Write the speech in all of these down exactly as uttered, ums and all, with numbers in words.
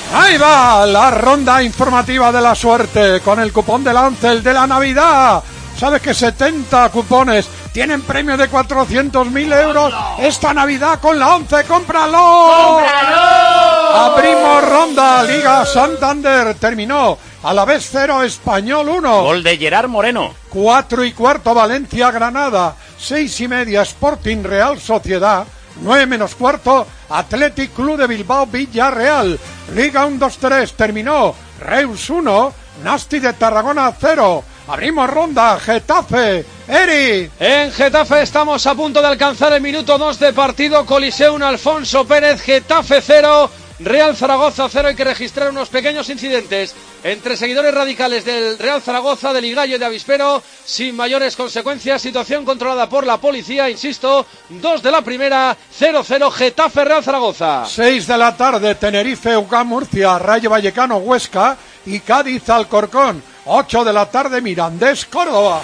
Ahí va la ronda informativa de la suerte con el cupón de la once, el de la Navidad. ¿Sabes que setenta cupones tienen premio de cuatrocientos mil euros esta Navidad con la once? ¡Cómpralo! ¡Cómpralo! Abrimos ronda. Liga Santander terminó Alavés cero, Español uno. Gol de Gerard Moreno. Cuatro y cuarto Valencia Granada. Seis y media Sporting Real Sociedad. Nueve menos cuarto Athletic Club de Bilbao Villarreal. Liga uno dos tres terminó Reus uno, Nasti de Tarragona cero. Abrimos ronda, Getafe, Eri. En Getafe estamos a punto de alcanzar el minuto dos de partido. Coliseum Alfonso Pérez, Getafe cero, Real Zaragoza cero. Hay que registrar unos pequeños incidentes entre seguidores radicales del Real Zaragoza, del Ligallo y de Avispero, sin mayores consecuencias. Situación controlada por la policía, insisto, dos de la primera, cero cero, Getafe Real Zaragoza. seis de la tarde, Tenerife, U C A M Murcia, Rayo Vallecano, Huesca y Cádiz, Alcorcón. ocho de la tarde, Mirandés, Córdoba.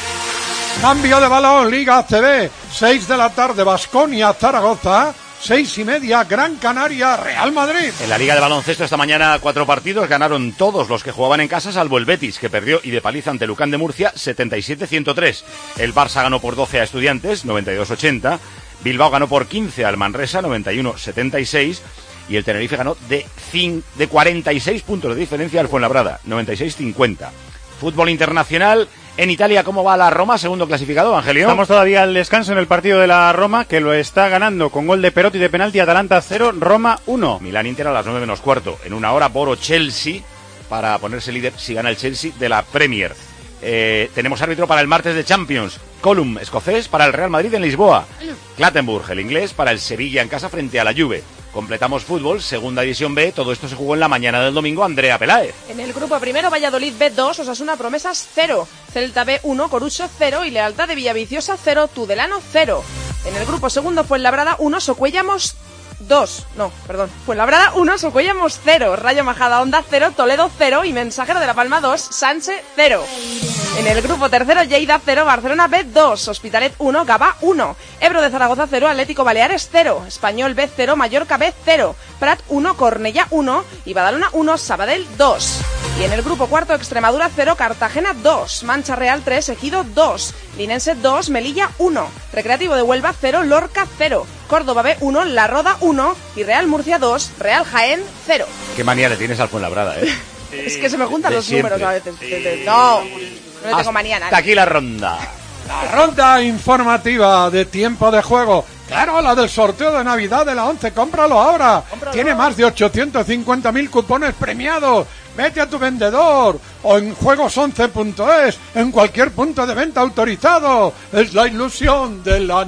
Cambio de balón, Liga A C B, seis de la tarde, Baskonia, Zaragoza. Seis y media, Gran Canaria, Real Madrid. En la Liga de Baloncesto esta mañana cuatro partidos, ganaron todos los que jugaban en casa, salvo el Betis, que perdió y de paliza ante Lucán de Murcia, setenta y siete a ciento tres. El Barça ganó por doce a Estudiantes, noventa y dos a ochenta. Bilbao ganó por quince al Manresa, noventa y uno a setenta y seis. Y el Tenerife ganó de, cinco, de cuarenta y seis puntos de diferencia al Fuenlabrada, noventa y seis a cincuenta. Fútbol internacional. En Italia, ¿cómo va la Roma? Segundo clasificado, Angelio. Estamos todavía al descanso en el partido de la Roma, que lo está ganando con gol de Perotti de penalti. Atalanta cero, Roma uno. Milán-Inter a las nueve menos cuarto. En una hora, Boro-Chelsea, para ponerse líder si gana el Chelsea de la Premier. Eh, tenemos árbitro para el martes de Champions. Colum, escocés, para el Real Madrid en Lisboa. Clattenburg, el inglés, para el Sevilla en casa frente a la Juve. Completamos fútbol, segunda división B, todo esto se jugó en la mañana del domingo. Andrea Peláez. En el grupo primero, Valladolid B dos, Osasuna Promesas cero, Celta B uno, Corucho cero y Lealtad de Villaviciosa cero, Tudelano cero. En el grupo segundo, Fuenlabrada uno, Socuellamos dos, no, perdón, Fuenlabrada uno, Socuellamos cero, Rayo Majadahonda cero, Toledo cero y Mensajero de la Palma dos, Sanse cero. En el grupo tercero, Lleida cero, Barcelona B dos, Hospitalet uno, Gavà uno, Ebro de Zaragoza cero, Atlético Baleares cero, Español B cero, Mallorca B cero, Prat uno, Cornellá uno y Badalona uno, Sabadell dos. Y en el grupo cuarto, Extremadura cero, Cartagena dos, Mancha Real tres, Ejido dos, Linense dos, Melilla uno, Recreativo de Huelva cero, Lorca cero, Córdoba B uno, La Roda uno y Real Murcia dos, Real Jaén cero. Qué manía le tienes al Fuenlabrada, ¿eh? Es que se me juntan de los siempre. números a veces. De, de, no, no le tengo manía a nadie. Hasta aquí la ronda. La ronda informativa de tiempo de juego. Claro, la del sorteo de Navidad de la once. Cómpralo ahora. Cómpralo. Tiene más de ochocientos cincuenta mil cupones premiados. Vete a tu vendedor o en juegos once punto es, en cualquier punto de venta autorizado. Es la ilusión de la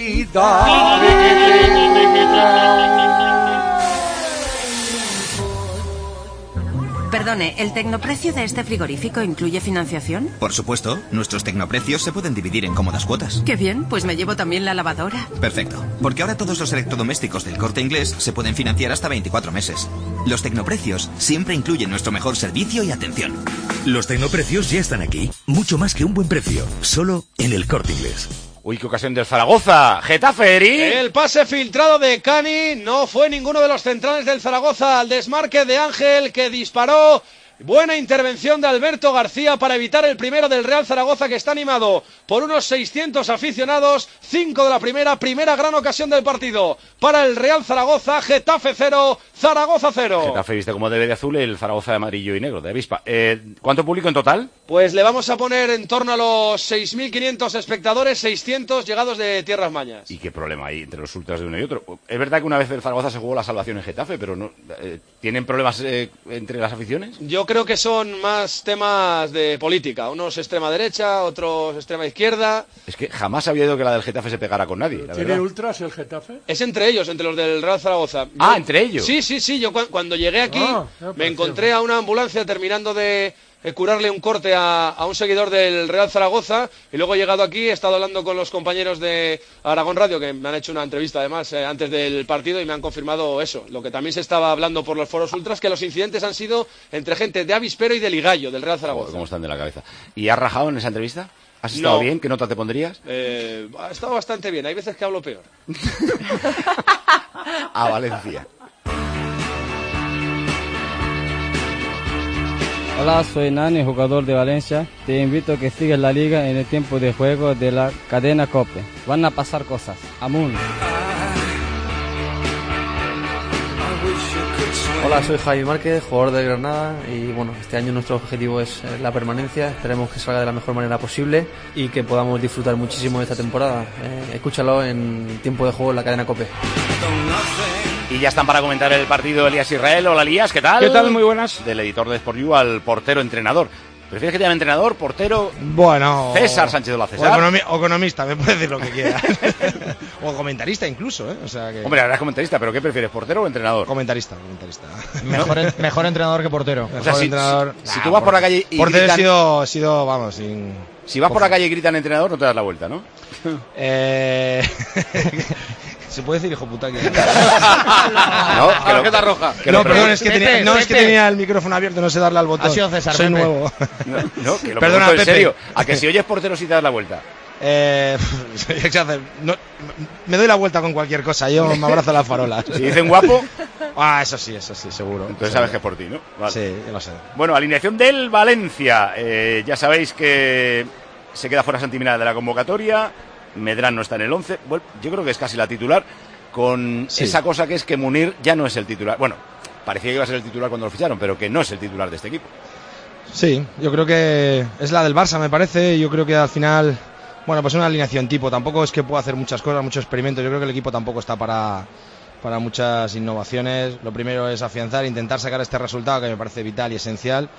Navidad. Perdone, ¿el tecnoprecio de este frigorífico incluye financiación? Por supuesto, nuestros tecnoprecios se pueden dividir en cómodas cuotas. Qué bien, pues me llevo también la lavadora. Perfecto, porque ahora todos los electrodomésticos del Corte Inglés se pueden financiar hasta veinticuatro meses. Los tecnoprecios siempre incluyen nuestro mejor servicio y atención. Los tecnoprecios ya están aquí, mucho más que un buen precio, solo en el Corte Inglés. Uy, qué ocasión del Zaragoza. Getafe, Eri. El pase filtrado de Cani no fue ninguno de los centrales del Zaragoza al desmarque de Ángel, que disparó. Buena intervención de Alberto García para evitar el primero del Real Zaragoza, que está animado por unos seiscientos aficionados. Cinco de la primera, primera gran ocasión del partido para el Real Zaragoza. Getafe cero, Zaragoza cero. Getafe viste como debe de azul, el Zaragoza de amarillo y negro, de avispa. Eh, ¿Cuánto público en total? Pues le vamos a poner en torno a los seis mil quinientos espectadores, seiscientos llegados de tierras mañas. ¿Y qué problema hay entre los ultras de uno y otro? Es verdad que una vez el Zaragoza se jugó la salvación en Getafe, pero no eh, ¿tienen problemas eh, entre las aficiones? Yo creo que son más temas de política, unos extrema derecha, otros extrema izquierda. Es que jamás había oído que la del Getafe se pegara con nadie, la ¿Tiene verdad. ultras el Getafe? Es entre ellos, entre los del Real Zaragoza. Yo, ah, ¿entre ellos? Sí, sí, sí, yo cu- cuando llegué aquí Ah, ya me encontré a una ambulancia terminando de eh, curarle un corte a, a un seguidor del Real Zaragoza, y luego he llegado aquí, he estado hablando con los compañeros de Aragón Radio, que me han hecho una entrevista además eh, antes del partido, y me han confirmado eso, lo que también se estaba hablando por los foros ultras, que los incidentes han sido entre gente de Avispero y de Ligallo, del Real Zaragoza. ¿Cómo están de la cabeza? ¿Y has rajado en esa entrevista? ¿Has estado No. bien? ¿Qué nota te pondrías? Eh, ha estado bastante bien, hay veces que hablo peor. A Valencia. Hola, soy Nani, jugador de Valencia. Te invito a que sigas la liga en el tiempo de juego de la cadena COPE. Van a pasar cosas. Amun. Hola, soy Javi Márquez, jugador de Granada y bueno, este año nuestro objetivo es la permanencia. Esperemos que salga de la mejor manera posible y que podamos disfrutar muchísimo de esta temporada. Eh, escúchalo en tiempo de juego en la cadena COPE. Y ya están para comentar el partido Elías Israel. Hola Elías, ¿qué tal? ¿Qué tal? Muy buenas. Del editor de Sport U al portero entrenador. ¿Prefieres que te llame entrenador, portero? Bueno. César Sánchez de la César. O, economi o economista, me puedes decir lo que quieras. O comentarista incluso, ¿eh? O sea que... Hombre, ahora es comentarista, pero ¿qué prefieres, portero o entrenador? Comentarista, comentarista. Mejor, en, mejor entrenador que portero. O sea, si, entrenador... si, si tú vas por la calle y portero gritan... he sido, he sido, vamos, sin... Si vas por la calle y gritan entrenador, no te das la vuelta, ¿no? eh... ¿Se puede decir hijo puta? Que... no, que lo, tarjeta roja. Que no, lo perdón, es que, Pepe, tenía, no Pepe. es que tenía el micrófono abierto, no sé darle al botón. Ha sido César, Soy Pepe. nuevo. No, no, que lo Perdona, pregunto en Pepe. serio. A que si oyes portero sí te das la vuelta. Eh, no, me doy la vuelta con cualquier cosa, yo me abrazo a las farolas. Si dicen guapo... Ah, eso sí, eso sí, seguro. Entonces seguro. sabes que es por ti, ¿no? Vale. Sí, yo lo sé. Bueno, alineación del Valencia. Eh, ya sabéis que se queda fuera Santimina de la convocatoria. Medrán no está en el once. Bueno, yo creo que es casi la titular. Con sí. esa cosa que es que Munir ya no es el titular. Bueno, parecía que iba a ser el titular cuando lo ficharon, pero que no es el titular de este equipo. Sí, yo creo que es la del Barça, me parece. Yo creo que al final, bueno, pues una alineación tipo. Tampoco es que pueda hacer muchas cosas, muchos experimentos. Yo creo que el equipo tampoco está para, para muchas innovaciones. Lo primero es afianzar, intentar sacar este resultado que me parece vital y esencial.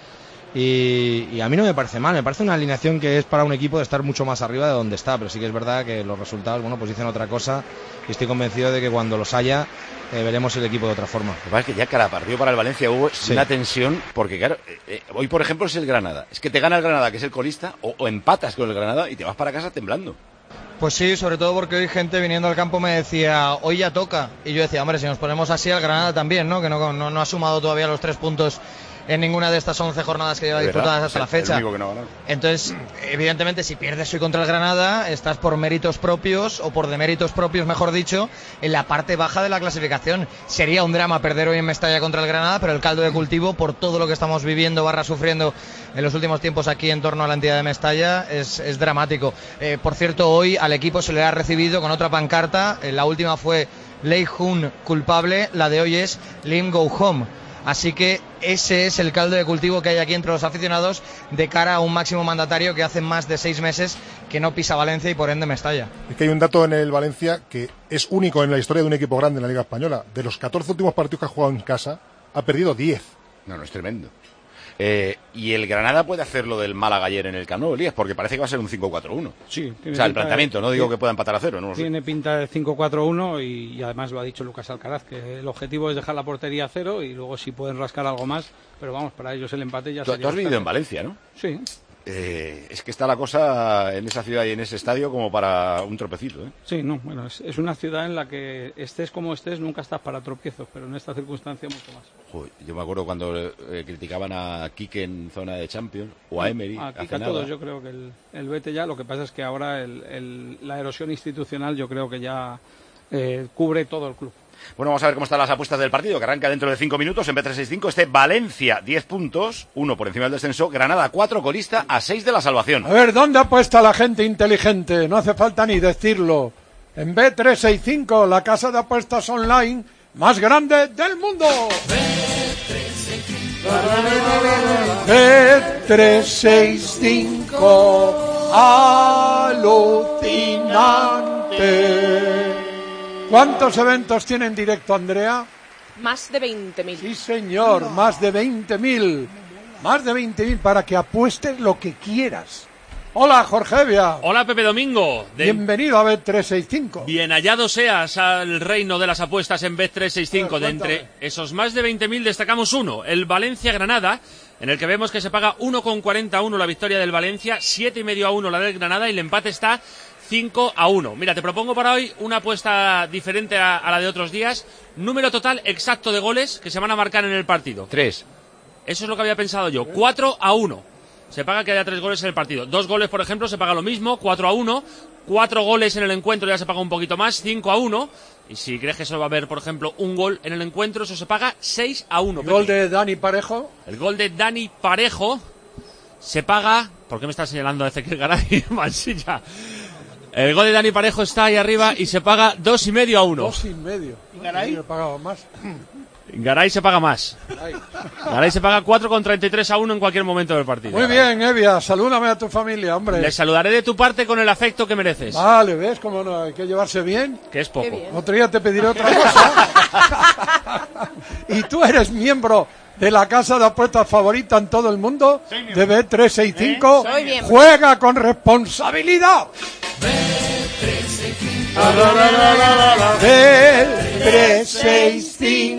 Y, y a mí no me parece mal, me parece una alineación que es para un equipo de estar mucho más arriba de donde está, pero sí que es verdad que los resultados, bueno, pues dicen otra cosa y estoy convencido de que cuando los haya eh, veremos el equipo de otra forma. Lo que pasa es que ya cada partido para el Valencia hubo sí. una tensión, porque claro, eh, eh, hoy por ejemplo es el Granada, es que te gana el Granada, que es el colista, o, o empatas con el Granada y te vas para casa temblando. Pues sí, sobre todo porque hoy gente viniendo al campo me decía, hoy ya toca, y yo decía, hombre, si nos ponemos así al Granada también, ¿no? Que no, no, no ha sumado todavía los tres puntos en ninguna de estas once jornadas que lleva disputadas hasta la fecha. El único que no ha ganado. Entonces, evidentemente, si pierdes hoy contra el Granada, estás por méritos propios, o por deméritos propios, mejor dicho, en la parte baja de la clasificación. Sería un drama perder hoy en Mestalla contra el Granada, pero el caldo de cultivo, por todo lo que estamos viviendo, barra sufriendo en los últimos tiempos aquí en torno a la entidad de Mestalla, es, es dramático. Eh, por cierto, hoy al equipo se le ha recibido con otra pancarta. Eh, la última fue Lei Jun culpable, la de hoy es Lim Go Home. Así que ese es el caldo de cultivo que hay aquí entre los aficionados de cara a un máximo mandatario que hace más de seis meses que no pisa Valencia y por ende Mestalla. Es que hay un dato en el Valencia que es único en la historia de un equipo grande en la Liga Española. De los catorce últimos partidos que ha jugado en casa, ha perdido diez. No, no, es tremendo. Eh, y el Granada puede hacer lo del Málaga ayer en el Camp Nou, Elías, porque parece que va a ser un cinco cuatro uno. Sí. O sea, el planteamiento, de, no digo tiene, que pueda empatar a cero. No lo tiene sé. pinta de cinco cuatro uno y, y además lo ha dicho Lucas Alcaraz, que el objetivo es dejar la portería a cero y luego si pueden rascar algo más, pero vamos, para ellos el empate ya Tú, sería... Tú has vivido en Valencia, ¿no? Sí. Eh, es que está la cosa en esa ciudad y en ese estadio como para un tropecito, ¿eh? Sí, no, bueno, es, es una ciudad en la que estés como estés, nunca estás para tropiezos, pero en esta circunstancia mucho más. Joder, yo me acuerdo cuando eh, criticaban a Quique en zona de Champions, o a Emery. A Quique a todos, yo creo que el, el vete ya, lo que pasa es que ahora el, el, la erosión institucional yo creo que ya eh, cubre todo el club. Bueno, vamos a ver cómo están las apuestas del partido, que arranca dentro de cinco minutos en B trescientos sesenta y cinco. Este Valencia, diez puntos, uno por encima del descenso. Granada, cuatro, colista, a seis de la salvación. A ver, ¿dónde apuesta la gente inteligente? No hace falta ni decirlo. En B trescientos sesenta y cinco, la casa de apuestas online más grande del mundo. B trescientos sesenta y cinco, alucinante. ¿Cuántos eventos tiene en directo, Andrea? Más de veinte mil. Sí, señor, más de veinte mil. Más de veinte mil para que apuestes lo que quieras. Hola, Jorge Evia. Hola, Pepe Domingo. De... Bienvenido a B trescientos sesenta y cinco. Bien hallado seas al reino de las apuestas en B trescientos sesenta y cinco. De entre esos más de veinte mil destacamos uno, el Valencia-Granada, en el que vemos que se paga uno con cuarenta y uno la victoria del Valencia, siete y medio a uno la del Granada y el empate está cinco a uno. Mira, te propongo para hoy una apuesta diferente a, a la de otros días. Número total exacto de goles que se van a marcar en el partido. Tres. Eso es lo que había pensado yo. Cuatro a uno. Se paga que haya tres goles en el partido. Dos goles, por ejemplo, se paga lo mismo, cuatro a uno. Cuatro goles en el encuentro ya se paga un poquito más, cinco a uno. Y si crees que solo va a haber, por ejemplo, un gol en el encuentro, eso se paga seis a uno. ¿El gol de Dani Parejo? El gol de Dani Parejo se paga... ¿Por qué me estás señalando a Ezequiel Garay? Mansilla. El gol de Dani Parejo está ahí arriba y se paga dos y medio a uno. Dos y medio. ¿Y Garay? Yo he pagado más. Garay se paga más. Garay se paga cuatro con treinta y tres a uno en cualquier momento del partido. Muy bien, Evia, salúdame a tu familia, hombre. Le saludaré de tu parte con el afecto que mereces. Vale, ¿ves cómo no? Hay que llevarse bien. Que es poco. Otro día te pediré otra cosa. Y tú eres miembro de la casa de apuestas favorita en todo el mundo, de B trescientos sesenta y cinco. Soy miembro. Juega con responsabilidad. B trescientos sesenta y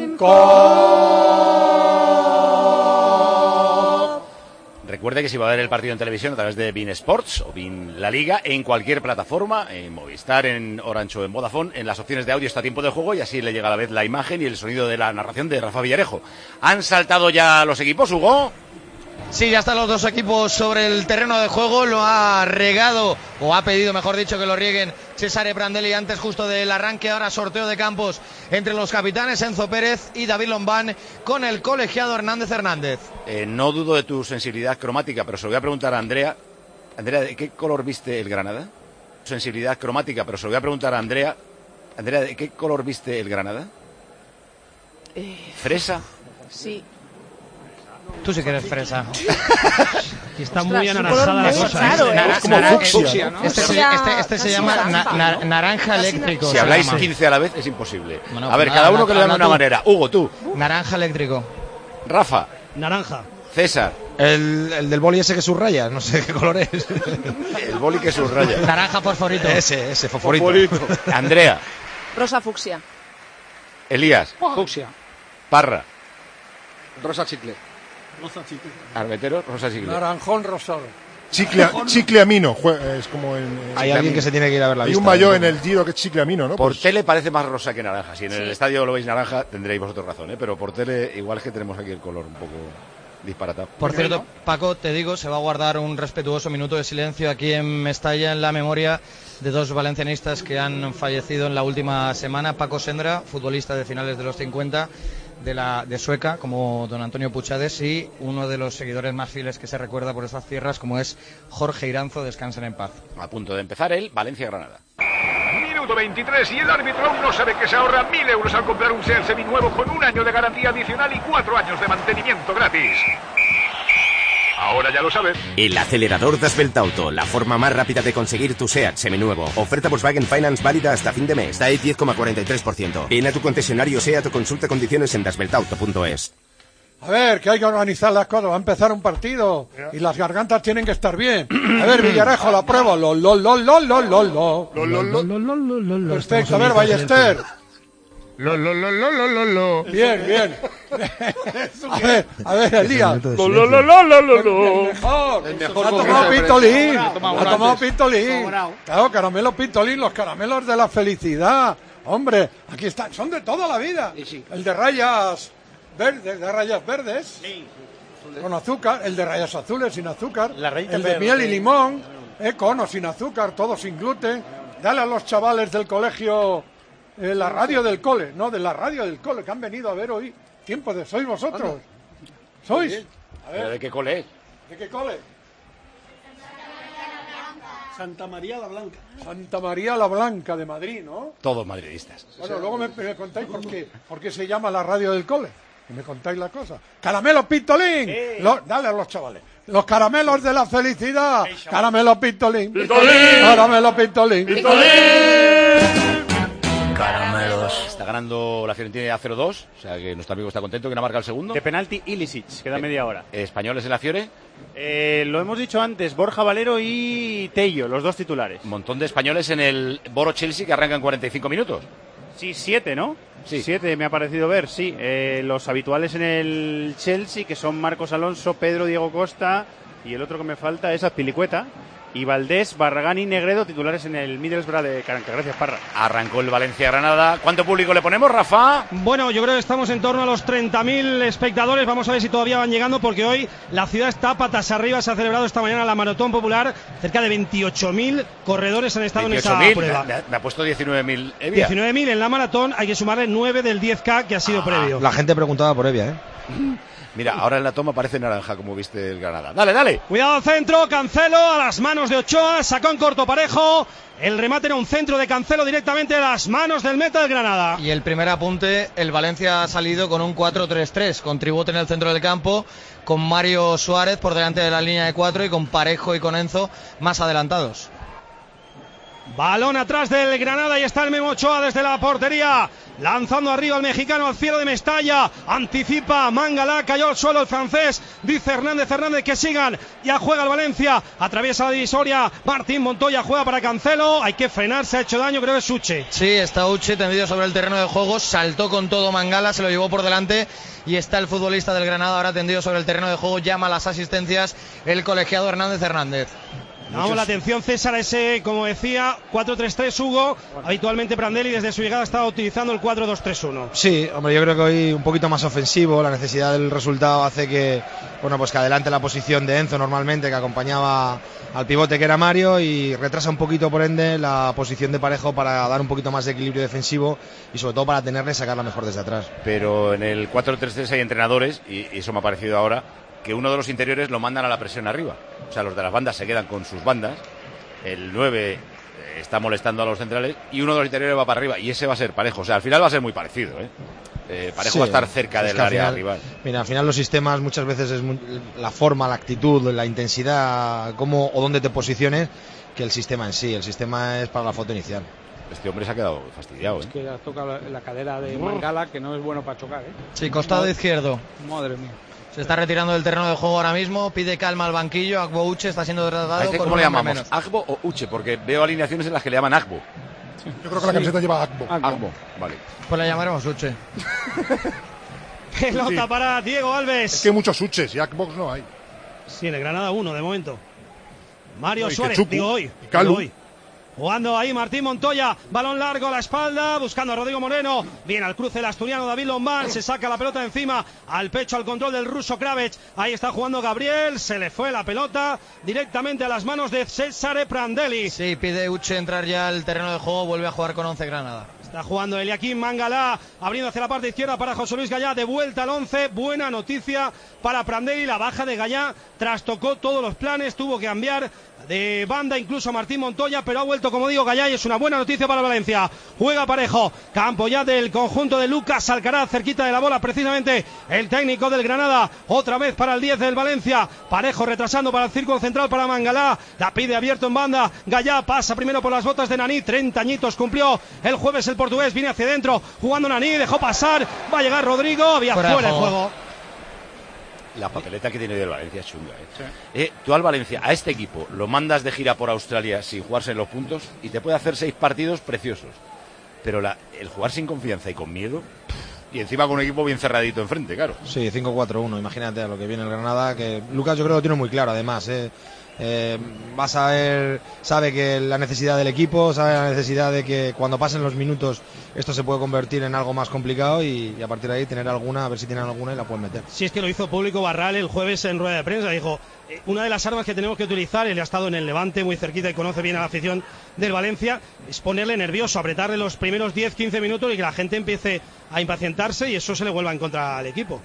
cinco. Recuerde que si va a ver el partido en televisión a través de beIN Sports o beIN La Liga, en cualquier plataforma, en Movistar, en Orange o en Vodafone, en las opciones de audio está tiempo de juego y así le llega a la vez la imagen y el sonido de la narración de Rafa Villarejo. ¿Han saltado ya los equipos, Hugo? Sí, ya están los dos equipos sobre el terreno de juego. Lo ha regado, o ha pedido, mejor dicho, que lo rieguen Cesare Prandelli antes justo del arranque. Ahora sorteo de campos entre los capitanes Enzo Pérez y David Lombán con el colegiado Hernández Hernández. Eh, no dudo de tu sensibilidad cromática, pero se lo voy a preguntar a Andrea. Andrea, ¿de qué color viste el Granada? Sensibilidad cromática, pero se lo voy a preguntar a Andrea. Andrea, ¿de qué color viste el Granada? Eh, ¿Fresa? Sí. Tú sí que eres fresa. Aquí está muy anaranjada la cosa. Claro, ¿eh? es como fucsia, ¿no? Este, se, este, este se llama na, na, naranja eléctrico. Si habláis quince a la vez es imposible. Bueno, a ver, nada, cada uno que le habla llame una tú. manera. Hugo, tú. Naranja eléctrico. Rafa. Naranja. César. El, el del boli ese que subraya, no sé qué color es. El boli que subraya. Naranja fosforito. Ese, ese, fosforito. Fosforito. Andrea. Rosa fucsia. Elías. Fucsia. Parra. Rosa chicle. Rosa chicle. Arbetero, rosa chicle. Naranjón rosado. Chicle, chicle amino, es como en... Hay alguien que se tiene que ir a ver la Hay vista. un maillot en el Giro que es chicle amino, ¿no? Por Pues, tele parece más rosa que naranja. Si en el Sí. estadio lo veis naranja, tendréis vosotros razón, ¿eh? Pero por tele, igual es que tenemos aquí el color un poco disparatado. Por cierto, Paco, te digo, se va a guardar un respetuoso minuto de silencio aquí en Mestalla en la memoria de dos valencianistas que han fallecido en la última semana. Paco Sendra, futbolista de finales de los cincuenta, de la de Sueca, como don Antonio Puchades, y uno de los seguidores más fieles que se recuerda por estas tierras, como es Jorge Iranzo. Descansen en paz. A punto de empezar el Valencia-Granada. Minuto veintitrés y el árbitro aún no sabe que se ahorra mil euros al comprar un SEAT seminuevo con un año de garantía adicional y cuatro años de mantenimiento gratis. Ahora ya lo sabes. El acelerador Dasveltauto, la forma más rápida de conseguir tu SEAT seminuevo. Oferta Volkswagen Finance válida hasta fin de mes. T A E diez coma cuarenta y tres por ciento. Ven a tu concesionario SEAT o consulta condiciones en dasveltauto punto es. A ver, que hay que organizar las cosas. Va a empezar un partido y las gargantas tienen que estar bien. A ver, Villarejo, la prueba. Lo, lo, lo, lo, lo, lo, lo. Perfecto, a ver, Ballester. Lo, lo, lo, lo, lo, lo, lo. Bien, bien. A ver, a ver, Elías. Lo, lo, lo, lo, lo, lo, lo. Mejor. El mejor Ha con tomado que- Pitolín. Ha Ha tomado tomado antes. Pitolín. Claro, caramelo Pitolín, los caramelos de la felicidad. Hombre, aquí están, son de toda la vida. El de rayas verdes, de rayas verdes. Con azúcar, el de rayas azules sin azúcar. rayita El de verde. miel y limón, eh, con o sin azúcar, todo sin gluten. Dale a los chavales del colegio eh, la radio del cole, no, de la radio del cole, que han venido a ver hoy. Tiempo de, ¿sois vosotros? ¿Sois? A ¿Pero ver, de qué cole es? ¿de qué cole? Santa María la Blanca. Santa María la Blanca de Madrid, ¿no? Todos madridistas. Bueno, luego me, me contáis por qué, por qué se llama la radio del cole. Y me contáis la cosa. ¡Caramelo Pitolín! Lo- dale a los chavales. Los caramelos de la felicidad. Caramelo Pitolín. Pitolín. Caramelo Pitolín. Caramelos. Está ganando la Fiorentina cero dos, o sea que nuestro amigo está contento que no marca el segundo. De penalti Ilicic, queda Eh, media hora. Españoles en la Fiore. Eh, lo hemos dicho antes, Borja Valero y Tello, los dos titulares. Un montón de españoles en el Boro Chelsea que arrancan cuarenta y cinco minutos. Sí, siete, ¿no? Sí. Siete me ha parecido ver, sí. Eh, los habituales en el Chelsea, que son Marcos Alonso, Pedro Diego Costa, y el otro que me falta es Azpilicueta, y Valdés, Barragán y Negredo titulares en el Middlesbrough de Caranca. Gracias, Parra. Arrancó el Valencia-Granada. ¿Cuánto público le ponemos, Rafa? Bueno, yo creo que estamos en torno a los treinta mil espectadores. Vamos a ver si todavía van llegando, porque hoy la ciudad está patas arriba. Se ha celebrado esta mañana la Maratón Popular. Cerca de veintiocho mil corredores han estado en esa prueba. Me, me ha puesto diecinueve mil. diecinueve mil en la Maratón. Hay que sumarle nueve del diez K que ha sido ah, previo. La gente preguntaba por Evia, ¿eh? Mira, ahora en la toma parece naranja, como viste el Granada. Dale, dale. Cuidado al centro, Cancelo a las manos de Ochoa, sacó en corto Parejo. El remate era un centro de Cancelo directamente a las manos del meta del Granada. Y el primer apunte, el Valencia ha salido con un cuatro tres tres, con Tribute en el centro del campo, con Mario Suárez por delante de la línea de cuatro y con Parejo y con Enzo más adelantados. Balón atrás del Granada y está el Memo Ochoa desde la portería, lanzando arriba al mexicano al cielo de Mestalla, anticipa Mangala, cayó al suelo el francés, dice Hernández Hernández que sigan, ya juega el Valencia, atraviesa la divisoria, Martín Montoya juega para Cancelo, hay que frenar, se ha hecho daño, creo que es Uche. Sí, está Uche tendido sobre el terreno de juego, saltó con todo Mangala, se lo llevó por delante y está el futbolista del Granada ahora tendido sobre el terreno de juego, llama a las asistencias el colegiado Hernández Hernández. Damos la atención, César, a ese, como decía, cuatro tres tres, Hugo. Habitualmente Prandelli desde su llegada estaba utilizando el cuatro dos tres uno. Sí, hombre, yo creo que hoy un poquito más ofensivo. La necesidad del resultado hace que, bueno, pues que adelante la posición de Enzo normalmente, que acompañaba al pivote que era Mario, y retrasa un poquito, por ende, la posición de Parejo para dar un poquito más de equilibrio defensivo y sobre todo para tenerle y sacarla mejor desde atrás. Pero en el cuatro tres tres hay entrenadores, y eso me ha parecido ahora, que uno de los interiores lo mandan a la presión arriba. O sea, los de las bandas se quedan con sus bandas, el nueve está molestando a los centrales y uno de los interiores va para arriba, y ese va a ser Parejo. O sea, al final va a ser muy parecido, ¿eh? Eh, Parejo sí, va a estar cerca del área final, rival. Mira, al final los sistemas muchas veces es muy, la forma, la actitud, la intensidad, cómo o dónde te posiciones, que el sistema en sí. El sistema es para la foto inicial. Este hombre se ha quedado fastidiado, ¿eh? Es que toca la, la cadera de Mangala, que no es bueno para chocar, ¿eh? Sí, costado no, izquierdo. Madre mía. Se está retirando del terreno de juego ahora mismo, pide calma al banquillo, Agbo Uche está siendo tratado con ¿Cómo le llamamos? Menos. ¿Agbo o Uche? Porque veo alineaciones en las que le llaman Agbo. Sí. Yo creo que la camiseta sí. lleva Agbo. Agbo. Agbo, vale. Pues le llamaremos Uche. Pelota sí. para Diego Alves. Es que hay muchos Uches y Agbox no hay. Sí, en el Granada uno de momento. Mario no, Suárez, Chupu, digo hoy. Calu. Digo hoy. Jugando ahí Martín Montoya, balón largo a la espalda, buscando a Rodrigo Moreno, viene al cruce el asturiano David Lombard, se saca la pelota encima, al pecho, al control del ruso Kravec, ahí está jugando Gabriel, se le fue la pelota directamente a las manos de Cesare Prandelli. Sí, pide Uche entrar ya al terreno de juego, vuelve a jugar con once Granada. Está jugando Eliaquín Mangala, abriendo hacia la parte izquierda para José Luis Gallá, de vuelta al once, buena noticia para Prandelli, la baja de Gallá trastocó todos los planes, tuvo que cambiar de banda incluso Martín Montoya, pero ha vuelto, como digo, Gallá, y es una buena noticia para Valencia. Juega Parejo, campo ya del conjunto de Lucas Alcaraz, cerquita de la bola precisamente el técnico del Granada, otra vez para el diez del Valencia, Parejo retrasando para el círculo central para Mangala, la pide abierto en banda, Gallá pasa primero por las botas de Nani, treinta añitos cumplió el jueves el portugués, viene hacia adentro, jugando Nani, dejó pasar, va a llegar Rodrigo, había fuera, fuera el juego. La papeleta que tiene del Valencia es chunga, ¿eh? Sí. Eh, tú al Valencia, a este equipo, lo mandas de gira por Australia sin jugarse en los puntos y te puede hacer seis partidos preciosos. Pero la, el jugar sin confianza y con miedo, y encima con un equipo bien cerradito enfrente, claro. Sí, cinco cuatro uno, imagínate a lo que viene el Granada, que Lucas yo creo que lo tiene muy claro además, ¿eh? Eh, va a saber, sabe que la necesidad del equipo, sabe la necesidad de que cuando pasen los minutos esto se puede convertir en algo más complicado y, y a partir de ahí tener alguna, a ver si tienen alguna y la pueden meter. Si es que lo hizo público Barral el jueves en rueda de prensa, dijo, eh, una de las armas que tenemos que utilizar, él ha estado en el Levante muy cerquita y conoce bien a la afición del Valencia, es ponerle nervioso, apretarle los primeros diez quince minutos y que la gente empiece a impacientarse y eso se le vuelva en contra al equipo.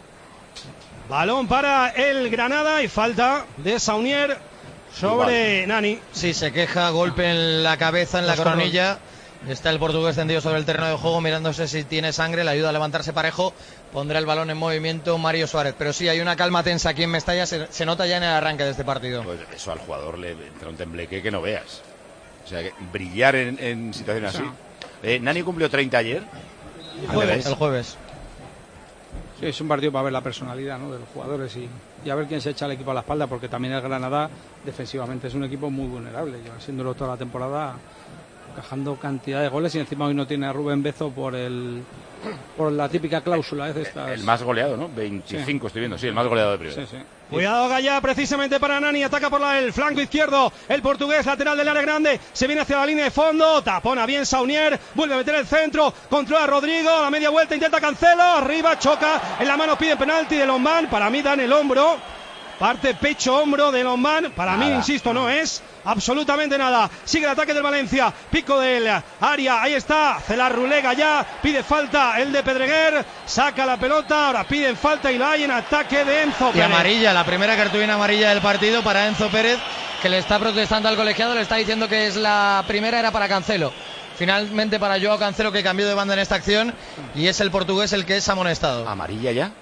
Balón para el Granada y falta de Saunier sobre Igual. Nani. Sí, se queja, golpe en la cabeza, en Los la coronilla. Está el portugués tendido sobre el terreno de juego, mirándose si tiene sangre, le ayuda a levantarse Parejo. Pondrá el balón en movimiento Mario Suárez. Pero sí, hay una calma tensa aquí en Mestalla, se, se nota ya en el arranque de este partido. Pues eso al jugador le entra un tembleque que no veas. O sea, que brillar en, en situaciones así. Eh, Nani cumplió treinta ayer. El jueves. El jueves. Sí, es un partido para ver la personalidad, ¿no?, de los jugadores y, y a ver quién se echa el equipo a la espalda, porque también el Granada defensivamente es un equipo muy vulnerable, lleva siéndolo toda la temporada encajando cantidad de goles y encima hoy no tiene a Rubén Bezo por el por la típica cláusula. ¿eh? de estas... El más goleado, ¿no? veinticinco sí. Estoy viendo, sí, el más goleado de primera. Sí, sí. Cuidado Gallá, precisamente para Nani, ataca por la, el flanco izquierdo, el portugués lateral del área grande, se viene hacia la línea de fondo, tapona bien Saunier, vuelve a meter el centro, controla a Rodrigo, a la media vuelta intenta Cancelo, arriba, choca, en la mano pide penalti de Lombán, para mí dan el hombro, parte pecho-hombro de Lombán, para nada. mí, insisto, no es absolutamente nada. Sigue el ataque del Valencia, pico del área, ahí está, Celarrulega ya, pide falta el de Pedreguer, saca la pelota, ahora piden falta y la hay en ataque de Enzo Pérez. Y amarilla, la primera cartulina amarilla del partido para Enzo Pérez, que le está protestando al colegiado, le está diciendo que es la primera, era para Cancelo. Finalmente para Joao Cancelo, que cambió de banda en esta acción, y es el portugués el que es amonestado. ¿Amarilla ya?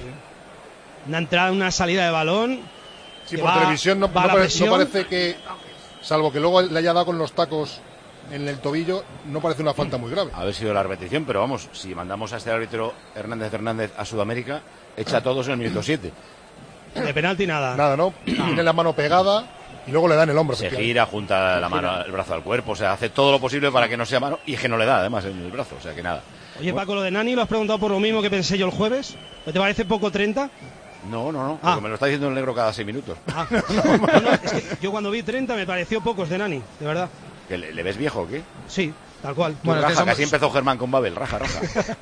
Sí. Una entrada, una salida de balón. Sí, por va, televisión no, no, parece, no parece que, salvo que luego le haya dado con los tacos en el tobillo, no parece una falta muy grave. Haber sido la repetición, pero vamos, si mandamos a este árbitro Hernández Hernández a Sudamérica, echa a todos en el minuto siete. De penalti nada. Nada, ¿no? Tiene la mano pegada y luego le da en el hombro. Se gira, junta la mano, el brazo al cuerpo, o sea, hace todo lo posible para que no sea mano y que no le da además en el brazo, o sea que nada. Oye, Paco, lo de Nani lo has preguntado por lo mismo que pensé yo el jueves. ¿No te parece poco treinta? No, no, no, ah. porque me lo está diciendo el negro cada seis minutos. Ah. no, no, es que yo cuando vi treinta me pareció pocos de Nani, de verdad. ¿Que le, le ves viejo o qué? Sí, tal cual. Bueno, raja, que, somos... que así empezó Germán con Babel, raja, raja.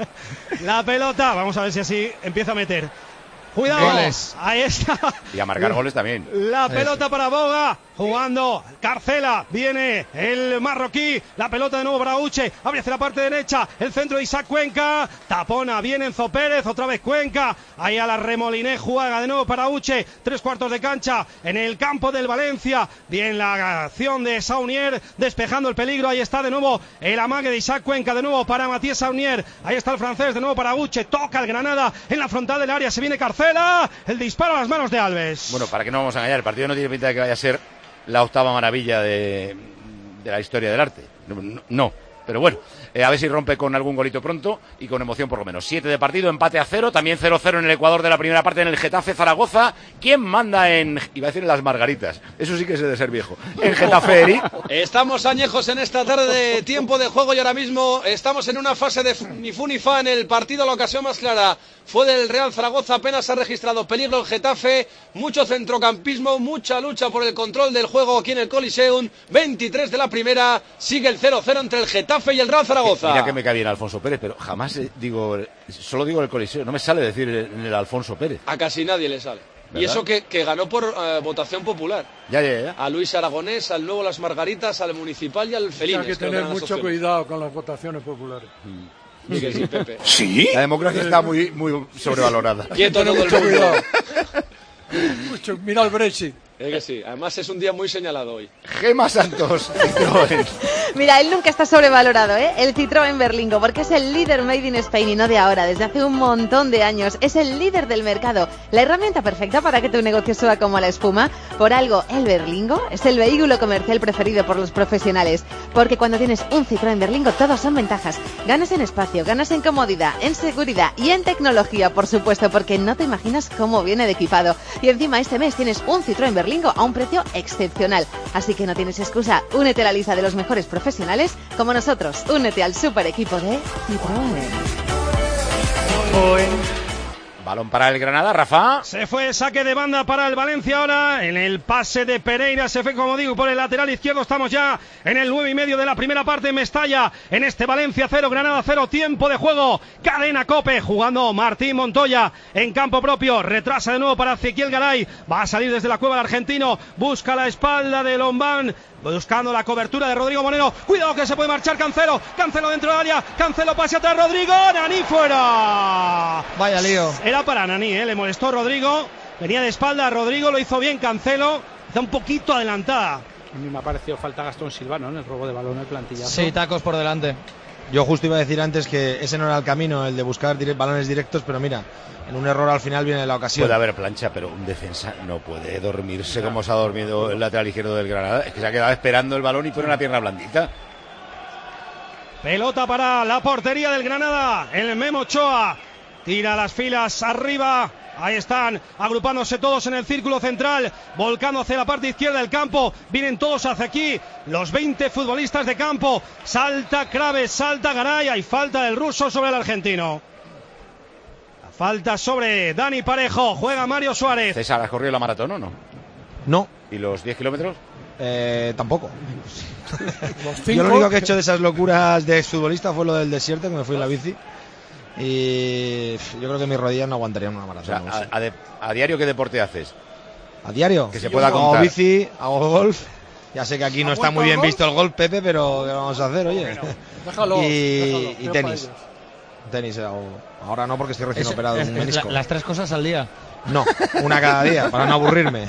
La pelota, vamos a ver si así empieza a meter. Cuidado, goles. Ahí está. Y a marcar goles también. La pelota para Boga, jugando Carcela, viene el marroquí, la pelota de nuevo para Uche, abre hacia la parte derecha, el centro de Isaac Cuenca, tapona, viene Enzo Pérez, otra vez Cuenca, ahí a la remoliné, juega de nuevo para Uche, tres cuartos de cancha en el campo del Valencia, bien la acción de Saunier, despejando el peligro, ahí está de nuevo el amague de Isaac Cuenca, de nuevo para Matías Saunier, ahí está el francés, de nuevo para Uche, toca el Granada en la frontal del área, se viene Carcela, el disparo a las manos de Alves. Bueno, para que no vamos a engañar, el partido no tiene pinta de que vaya a ser la octava maravilla de, de la historia del arte. No, no. Pero bueno, eh, a ver si rompe con algún golito pronto y con emoción por lo menos. Siete de partido, empate a cero, también cero cero en el Ecuador de la primera parte en el Getafe Zaragoza. ¿Quién manda en, iba a decir en las Margaritas? Eso sí que es de ser viejo. En Getafe, Eri. Estamos añejos en esta tarde de tiempo de juego y ahora mismo estamos en una fase de ni fu ni fa en el partido. La ocasión más clara fue del Real Zaragoza, apenas ha registrado peligro el Getafe, mucho centrocampismo, mucha lucha por el control del juego aquí en el Coliseum. Veintitrés de la primera, sigue el cero cero entre el Getafe y el Real Zaragoza. Mira que me cae bien Alfonso Pérez, pero jamás eh, digo, solo digo el Coliseo, no me sale decir en el Alfonso Pérez. A casi nadie le sale. ¿Verdad? Y eso que, que ganó por uh, votación popular. Ya, ya, ya. A Luis Aragonés, al nuevo Las Margaritas, al Municipal y al Felines. Hay que tener mucho cuidado con las votaciones populares. Mm. Sí, que sí, Pepe. ¿Sí? La democracia está muy, muy sobrevalorada. Quieto todo el mundo. Mucho, mira el Brexit. Es que sí, además es un día muy señalado hoy. Gema Santos. Mira, él nunca está sobrevalorado, ¿eh? El Citroën Berlingo, porque es el líder made in Spain y no de ahora, desde hace un montón de años. Es el líder del mercado, la herramienta perfecta para que tu negocio suba como la espuma. Por algo, el Berlingo es el vehículo comercial preferido por los profesionales, porque cuando tienes un Citroën Berlingo, todos son ventajas. Ganas en espacio, ganas en comodidad, en seguridad y en tecnología, por supuesto, porque no te imaginas cómo viene de equipado. Y encima este mes tienes un Citroën Berlingo a un precio excepcional. Así que no tienes excusa. Únete a la lista de los mejores profesionales como nosotros. Únete al super equipo de Citroën. Balón para el Granada, Rafa. Se fue saque de banda para el Valencia ahora. En el pase de Pereira se fue, como digo, por el lateral izquierdo. Estamos ya en el nueve y medio de la primera parte en Mestalla. En este Valencia cero, Granada cero. Tiempo de juego. Cadena Cope jugando Martín Montoya en campo propio. Retrasa de nuevo para Ezequiel Garay. Va a salir desde la cueva el argentino. Busca la espalda de Lombán. Buscando la cobertura de Rodrigo Moreno. Cuidado que se puede marchar Cancelo. Cancelo dentro del área. Cancelo pase atrás. Rodrigo. Nani fuera. Vaya lío. Era para Nani, ¿eh? Le molestó Rodrigo. Venía de espalda. Rodrigo lo hizo bien. Cancelo está un poquito adelantada. A mí me ha parecido falta Gastón Silvano en el robo de balón, el plantillazo. Sí, tacos por delante. Yo justo iba a decir antes que ese no era el camino, el de buscar dire- balones directos, pero mira, en un error al final viene la ocasión. Puede haber plancha, pero un defensa no puede dormirse como se ha dormido el lateral izquierdo del Granada. Es que se ha quedado esperando el balón y pone una pierna blandita. Pelota para la portería del Granada. El Memo Ochoa tira las filas arriba. Ahí están agrupándose todos en el círculo central, volcando hacia la parte izquierda del campo. Vienen todos hacia aquí, los veinte futbolistas de campo. Salta Kraves, salta Garay. Hay falta del ruso sobre el argentino. La falta sobre Dani Parejo. Juega Mario Suárez. César, ¿has corrido la maratón o no? No. ¿Y los diez kilómetros? Eh, tampoco. Yo lo único que he hecho de esas locuras de exfutbolista fue lo del desierto, que me fui en la bici. Y yo creo que mis rodillas no aguantarían una maratón. O sea, a, a, de, ¿a diario qué deporte haces? ¿A diario? Que se pueda hago contar. Hago bici, hago golf. Ya sé que aquí no está muy bien visto el golf, Pepe, pero ¿qué vamos a hacer, oye? Bueno, déjalo, y, déjalo, y tenis. Tenis, hago. Ahora no, porque estoy recién es, operado de es, un menisco. La, las tres cosas al día. No, una cada día, para no aburrirme.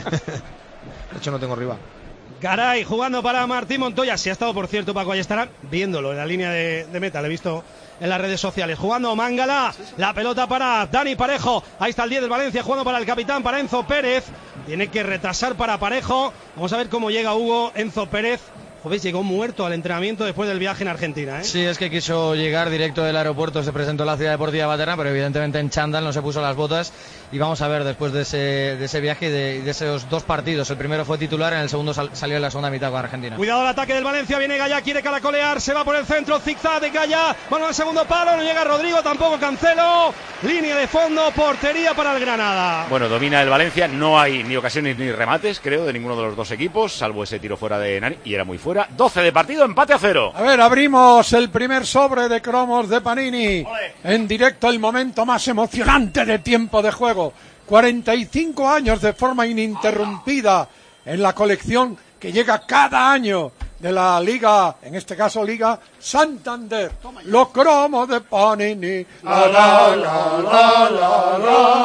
De hecho, no tengo rival. Garay jugando para Martín Montoya. Si ha estado, por cierto, Paco, ahí estará viéndolo en la línea de, de meta. Lo he visto en las redes sociales. Jugando Mangala. La pelota para Dani Parejo. Ahí está el diez del Valencia jugando para el capitán, para Enzo Pérez. Tiene que retrasar para Parejo. Vamos a ver cómo llega Hugo. Enzo Pérez. Joder, llegó muerto al entrenamiento después del viaje en Argentina, ¿eh? Sí, es que quiso llegar directo del aeropuerto, se presentó en la Ciudad Deportiva Paterna, pero evidentemente en chándal no se puso las botas. Y vamos a ver después de ese, de ese viaje y de, de esos dos partidos. El primero fue titular, en el segundo sal, salió en la segunda mitad con Argentina. Cuidado al ataque del Valencia, viene Gallá, quiere caracolear, se va por el centro, zigzag de Gallá, bueno, al segundo palo, no llega Rodrigo, tampoco Cancelo. Línea de fondo, portería para el Granada. Bueno, domina el Valencia, no hay ni ocasiones ni remates, creo, de ninguno de los dos equipos, salvo ese tiro fuera de Nani, y era muy fuera. doce de partido, empate a cero. A ver, abrimos el primer sobre de cromos de Panini. Olé. En directo, el momento más emocionante de tiempo de juego. cuarenta y cinco años de forma ininterrumpida en la colección que llega cada año de la Liga, en este caso Liga Santander. Los cromos de Panini. La, la, la, la, la,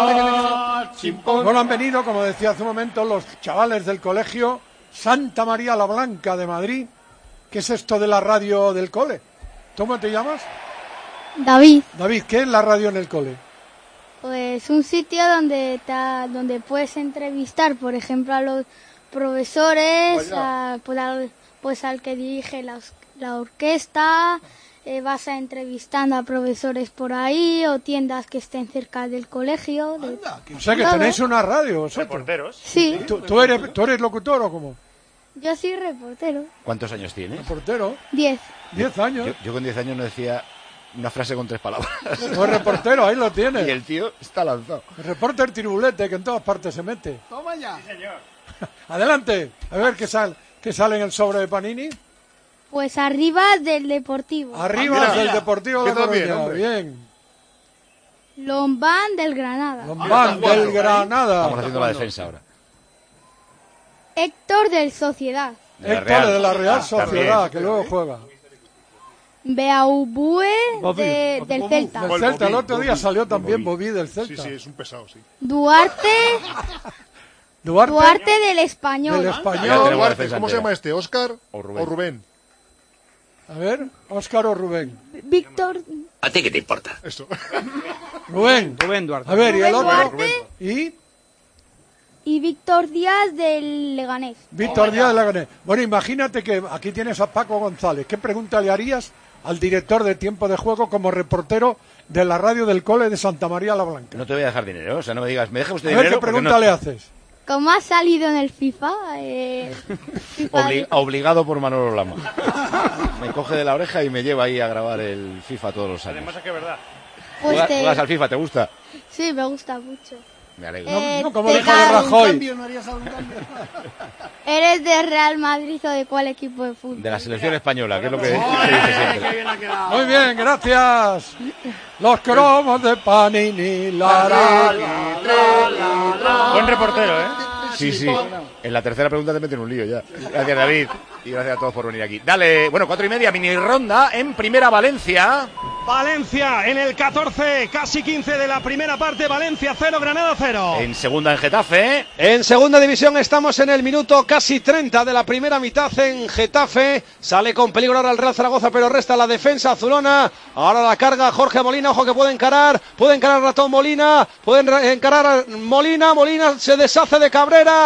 la. Bueno, han venido, como decía hace un momento, los chavales del colegio Santa María la Blanca de Madrid. ¿Qué es esto de la radio del cole? ¿Cómo te llamas? David. David, ¿qué es la radio en el cole? Pues un sitio donde ta, donde puedes entrevistar, por ejemplo, a los profesores, a, pues, al, pues al que dirige la, la orquesta, eh, vas a entrevistando a profesores por ahí o tiendas que estén cerca del colegio. De, Anda, o sea que todo. Tenéis una radio vosotros. ¿Reporteros? Sí. ¿Tú, tú, eres, ¿Tú eres locutor o cómo? Yo soy reportero. ¿Cuántos años tienes? ¿Reportero? Diez. Diez años. Yo, yo con diez años no decía una frase con tres palabras. Pues reportero, ahí lo tienes. Y el tío está lanzado. El reporter tirulete que en todas partes se mete. Toma ya. Sí, señor. Adelante, a ver qué sale, qué sale en el sobre de Panini. Pues arriba del Deportivo. Arriba ah, del Deportivo La Coruña, bien. Lombán del Granada. Lombán del Granada. Estamos haciendo la defensa ahora. Héctor del Sociedad. De Héctor Real. de la Real Sociedad, ah, que luego juega. Beaubue de, del Bobby. Celta. Del Celta, el otro día salió también Bobby del Celta. Sí, sí, es un pesado, sí. Duarte. Duarte, Duarte del Español. Del Español. Duarte, ¿cómo se llama este? ¿Óscar o Rubén? o Rubén? A ver, Óscar o Rubén. Víctor. ¿A ti qué te importa? Eso. Rubén. Rubén Duarte. A ver, Rubén ¿y el otro? Duarte. ¿Y? Y Víctor Díaz del Leganés. Víctor oh, Díaz del Leganés. Bueno, imagínate que aquí tienes a Paco González. ¿Qué pregunta le harías al director de tiempo de juego como reportero de la radio del cole de Santa María la Blanca? No te voy a dejar dinero, o sea, no me digas, ¿me deja usted a ver, dinero? ¿qué pregunta no... le haces? ¿Cómo ha salido en el FIFA? Eh, FIFA Obli- obligado por Manolo Lama. Me coge de la oreja y me lleva ahí a grabar el FIFA todos los años. Además es que es verdad. Pues ¿Juegas, te... ¿Juegas al FIFA? ¿Te gusta? Sí, me gusta mucho. Me alegro. Eh, no, no, como dijo de Rajoy. Cambio, ¿no harías algún cambio? ¿Eres de Real Madrid o de cuál equipo de fútbol? De la selección española, que es lo que, Oye, que dice qué siempre. bien ha quedado. Muy bien, gracias. Los cromos de Panini. La, la, la, la, la, la. Buen reportero, ¿eh? Sí, sí. En la tercera pregunta te meten un lío ya. Gracias, David. Y gracias a todos por venir aquí. Dale, bueno, cuatro y media, mini ronda en Primera Valencia. Valencia en el catorce, casi quince de la primera parte. Valencia cero, Granada cero. En segunda en Getafe. En segunda división estamos en el minuto casi treinta de la primera mitad en Getafe. Sale con peligro ahora el Real Zaragoza, pero resta la defensa azulona. Ahora la carga Jorge Molina. Ojo que puede encarar. Puede encarar Ratón Molina. Puede encarar Molina. Molina se deshace de Cabrera.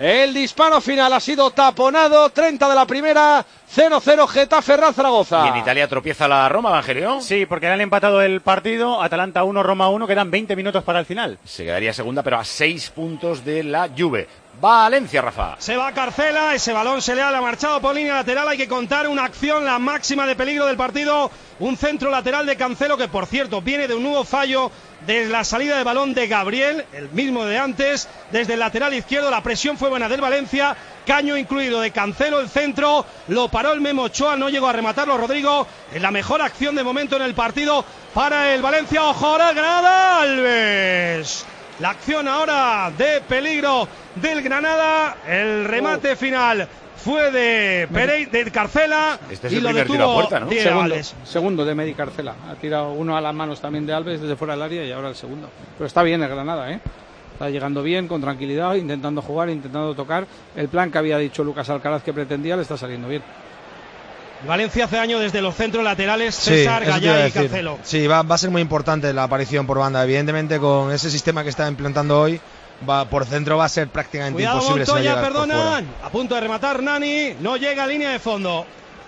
El disparo final ha sido taponado, treinta de la primera, cero cero Getafe Real Zaragoza. ¿Y en Italia tropieza la Roma, Evangelio? Sí, porque le han empatado el partido, Atalanta uno, Roma uno, quedan veinte minutos para el final. Se quedaría segunda, pero a seis puntos de la Juve. Valencia, Rafa. Se va Carcela, ese balón se le ha marchado por línea lateral, hay que contar una acción, la máxima de peligro del partido, un centro lateral de Cancelo, que por cierto viene de un nuevo fallo desde la salida de balón de Gabriel, el mismo de antes, desde el lateral izquierdo, la presión fue buena del Valencia, caño incluido de Cancelo, el centro, lo paró el Memo Ochoa, no llegó a rematarlo Rodrigo, en la mejor acción de momento en el partido para el Valencia. Ojo ahora el Granada, Alves. La acción ahora de peligro del Granada, el remate oh. final fue de Perey, de Carcela. Este es y el lo primer detuvo tiro a puerta, ¿no? Segundo, segundo de Medi Carcela. Ha tirado uno a las manos también de Alves desde fuera del área y ahora el segundo. Pero está bien el Granada, ¿eh? Está llegando bien, con tranquilidad, intentando jugar, intentando tocar. El plan que había dicho Lucas Alcaraz que pretendía le está saliendo bien. Valencia hace daño desde los centros laterales, César, sí, Gallá y Cancelo. Sí, va, va a ser muy importante la aparición por banda. Evidentemente, con ese sistema que está implantando hoy, va, por centro va a ser prácticamente Cuidado, imposible. Montoya, si no perdonan. A punto de rematar Nani, no llega a línea de fondo.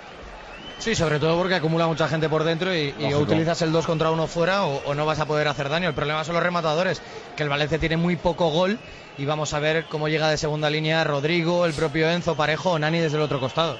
Sí, sobre todo porque acumula mucha gente por dentro y, y o utilizas el dos contra uno fuera o, o no vas a poder hacer daño. El problema son los rematadores, que el Valencia tiene muy poco gol y vamos a ver cómo llega de segunda línea Rodrigo, el propio Enzo, Parejo o Nani desde el otro costado.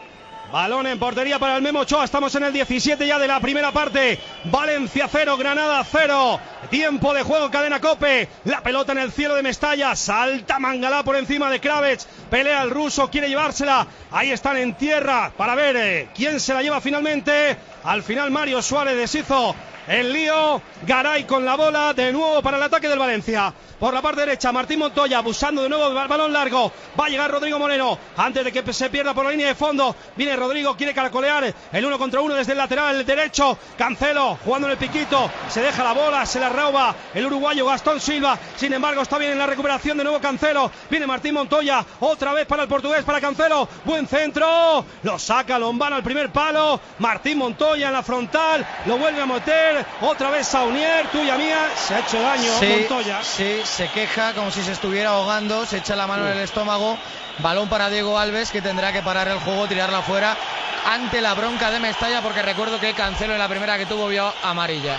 Balón en portería para el Memo Ochoa, estamos en el diecisiete ya de la primera parte. Valencia cero, Granada cero. Tiempo de juego, cadena COPE. La pelota en el cielo de Mestalla, salta Mangalá por encima de Kravets. Pelea el ruso, quiere llevársela. Ahí están en tierra para ver eh, quién se la lleva finalmente. Al final Mario Suárez deshizo el lío. Garay con la bola, de nuevo para el ataque del Valencia. Por la parte derecha, Martín Montoya abusando de nuevo del balón largo. Va a llegar Rodrigo Moreno antes de que se pierda por la línea de fondo. Viene Rodrigo, quiere caracolear el uno contra uno desde el lateral derecho. Cancelo jugando en el piquito, se deja la bola, se la roba el uruguayo Gastón Silva. Sin embargo, está bien en la recuperación, de nuevo Cancelo. Viene Martín Montoya, otra vez para el portugués, para Cancelo. Buen centro, lo saca Lombana al primer palo. Martín Montoya en la frontal, lo vuelve a meter. Otra vez Saunier, tuya mía, se ha hecho daño sí, Montoya. Sí, se queja como si se estuviera ahogando, se echa la mano en el estómago. Balón para Diego Alves, que tendrá que parar el juego, tirarla afuera ante la bronca de Mestalla, porque recuerdo que Cancelo en la primera que tuvo vio amarilla.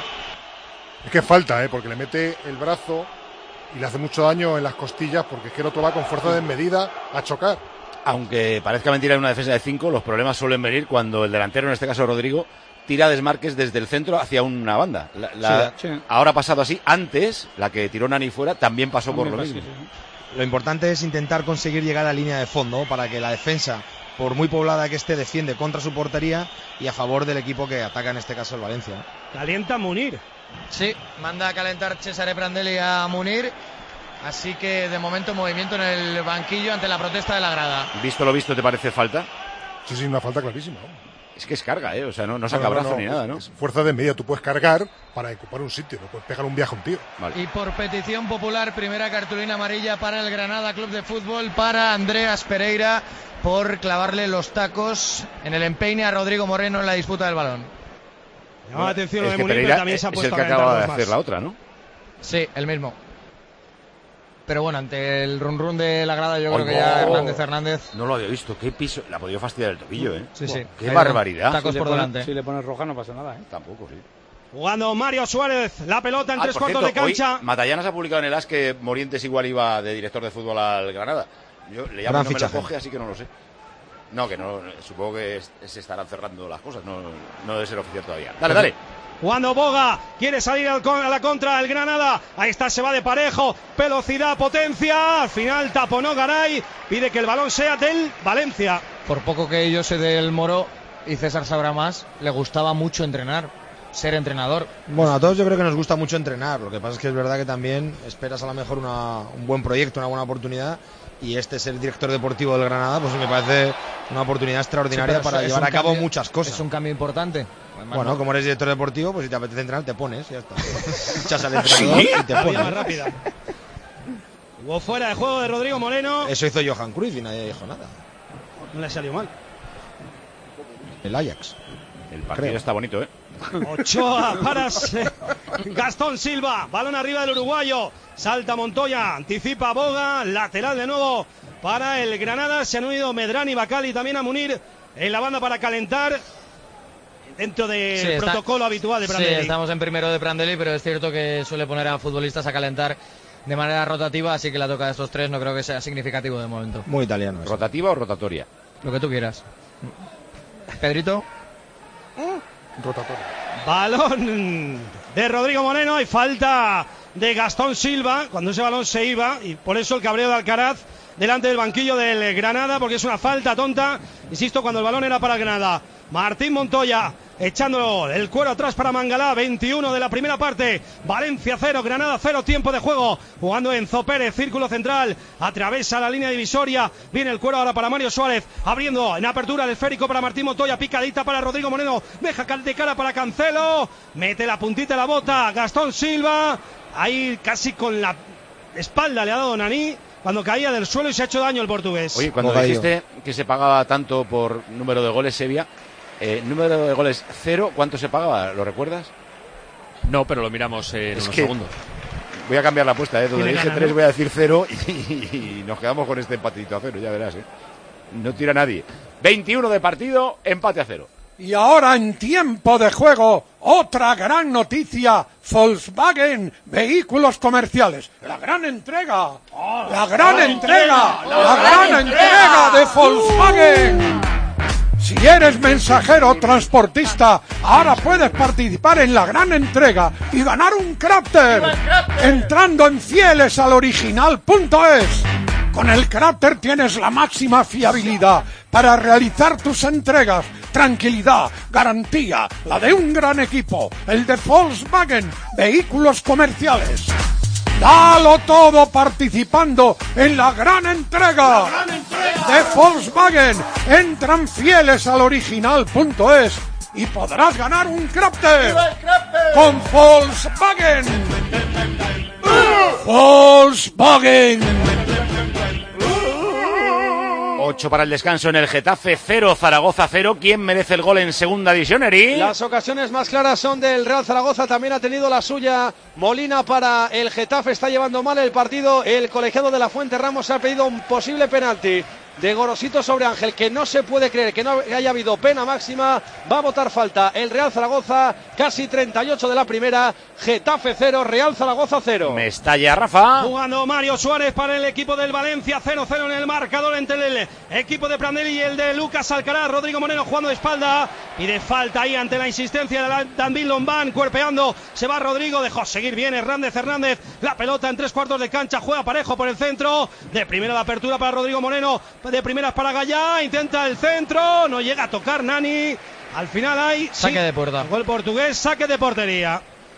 Es que falta, ¿eh? Porque le mete el brazo y le hace mucho daño en las costillas, porque es que el otro va con fuerza desmedida a chocar. Aunque parezca mentira en una defensa de cinco, los problemas suelen venir cuando el delantero, en este caso Rodrigo, tira desmarques desde el centro hacia una banda. La, la, sí, sí. Ahora ha pasado así. Antes, la que tiró Nani fuera también pasó también por lo mismo. Sí, sí. Lo importante es intentar conseguir llegar a línea de fondo para que la defensa, por muy poblada que esté, defiende contra su portería y a favor del equipo que ataca, en este caso el Valencia. Calienta Munir. Sí, manda a calentar Cesare Prandelli a Munir. Así que de momento movimiento en el banquillo ante la protesta de la grada. Visto lo visto, ¿te parece falta? Sí, sí, una falta clarísima. Es que es carga, ¿eh? O sea, no, no saca no, no, brazo no, ni nada, ¿no? Es fuerza de medida. Tú puedes cargar para ocupar un sitio, no puedes pegar un viaje a un tío. Vale. Y por petición popular, primera cartulina amarilla para el Granada Club de Fútbol, para Andreas Pereira, por clavarle los tacos en el empeine a Rodrigo Moreno en la disputa del balón. Llama la atención lo de de Munir, pero también se ha puesto es el que acaba de hacer más. La otra, ¿no? Sí, el mismo. Pero bueno, ante el run run de la grada, yo oh, creo que ya Hernández Hernández. No lo había visto, qué piso. Le ha podido fastidiar el tobillo, ¿eh? Sí, sí. Qué Ahí barbaridad. Tacos si por pone, delante. Si le pones roja no pasa nada, ¿eh? Tampoco, sí. Jugando Mario Suárez, la pelota en ah, tres cuartos cierto, de cancha. Hoy Matallanas ha publicado en el A S que Morientes igual iba de director de fútbol al Granada. Yo le llamo, no me lo coge, así que no lo sé. No, que no, supongo que se estarán cerrando las cosas, no, no debe ser oficial todavía. Dale, dale. Cuando Boga quiere salir al con, a la contra el Granada, ahí está, se va de parejo, velocidad, potencia, al final taponó Garay, pide que el balón sea del Valencia. Por poco que yo sé del Moro, y César sabrá más, le gustaba mucho entrenar, ser entrenador. Bueno, a todos yo creo que nos gusta mucho entrenar, lo que pasa es que es verdad que también esperas a lo mejor una, un buen proyecto, una buena oportunidad, y este es el director deportivo del Granada, pues me parece una oportunidad extraordinaria sí, para llevar a cabo cambio, muchas cosas. Es un cambio importante. Además, bueno, no. Como eres director deportivo, pues si te apetece entrenar, te pones, ya está. Echas al entrenador ¿Sí? y te pones. Más rápida. Hubo fuera de juego de Rodrigo Moreno. Eso hizo Johan Cruyff y nadie dijo nada. No le salió mal. El Ajax. El partido creo. Está bonito, ¿eh? Ochoa para Gastón Silva, balón arriba del uruguayo. Salta Montoya, anticipa Boga, lateral de nuevo para el Granada. Se han unido Medrán y Bacal y también a Munir en la banda para calentar. Dentro del sí, está, protocolo habitual de Prandelli. Sí, estamos en primero de Prandelli, pero es cierto que suele poner a futbolistas a calentar de manera rotativa, así que la toca de estos tres no creo que sea significativo de momento. Muy italiano. Eso. ¿Rotativa o rotatoria? Lo que tú quieras. Pedrito. Rotatoria. Balón de Rodrigo Moreno y falta de Gastón Silva. Cuando ese balón se iba, y por eso el cabreo de Alcaraz delante del banquillo del Granada, porque es una falta tonta, insisto, cuando el balón era para el Granada. Martín Montoya echando el cuero atrás para Mangalá. Veintiuno de la primera parte. Valencia cero, Granada cero, tiempo de juego. Jugando Enzo Pérez, círculo central. Atraviesa la línea divisoria. Viene el cuero ahora para Mario Suárez. Abriendo en apertura el esférico para Martín Montoya. Picadita para Rodrigo Moreno. Deja de cara para Cancelo. Mete la puntita de la bota. Gastón Silva. Ahí casi con la espalda le ha dado Nani cuando caía del suelo y se ha hecho daño el portugués. Oye, cuando dijiste que se pagaba tanto por número de goles, Sevilla, eh, número de goles cero, ¿cuánto se pagaba? ¿Lo recuerdas? No, pero lo miramos en es unos que segundos. Voy a cambiar la apuesta, ¿eh? Donde dije gana, tres ¿no? voy a decir cero y, y nos quedamos con este empatito a cero, ya verás, ¿eh? No tira nadie. veintiuno de partido, empate a cero. Y ahora en tiempo de juego, otra gran noticia, Volkswagen, vehículos comerciales. La gran entrega, la gran entrega, la gran entrega de Volkswagen. Si eres mensajero o transportista, ahora puedes participar en la gran entrega y ganar un Crafter entrando en fieles al original punto es. Con el Crafter tienes la máxima fiabilidad para realizar tus entregas, tranquilidad, garantía, la de un gran equipo, el de Volkswagen, vehículos comerciales. Dalo todo participando en la gran entrega, gran entrega de Volkswagen. Entran fieles al original punto es y podrás ganar un Crafter con Volkswagen. Volkswagen. ocho para el descanso en el Getafe, cero, Zaragoza cero. ¿Quién merece el gol en segunda división, Eri? Las ocasiones más claras son del Real Zaragoza, también ha tenido la suya Molina para el Getafe, está llevando mal el partido. El colegiado de la Fuente Ramos ha pedido un posible penalti de Gorosito sobre Ángel, que no se puede creer que no haya habido pena máxima. Va a votar falta el Real Zaragoza, casi treinta y ocho de la primera. Getafe cero, Real Zaragoza cero. Mestalla, Rafa. Jugando Mario Suárez para el equipo del Valencia, cero cero en el marcador entre el equipo de Prandelli y el de Lucas Alcaraz. Rodrigo Moreno jugando de espalda y de falta ahí ante la insistencia de Danville Lombán, cuerpeando. Se va Rodrigo, dejó seguir bien Hernández Hernández. La pelota en tres cuartos de cancha, juega parejo por el centro. De primera la apertura para Rodrigo Moreno, de primeras para Gallá, intenta el centro, no llega a tocar Nani. Al final hay saque sí, de puerta. Gol portugués, saque de portería.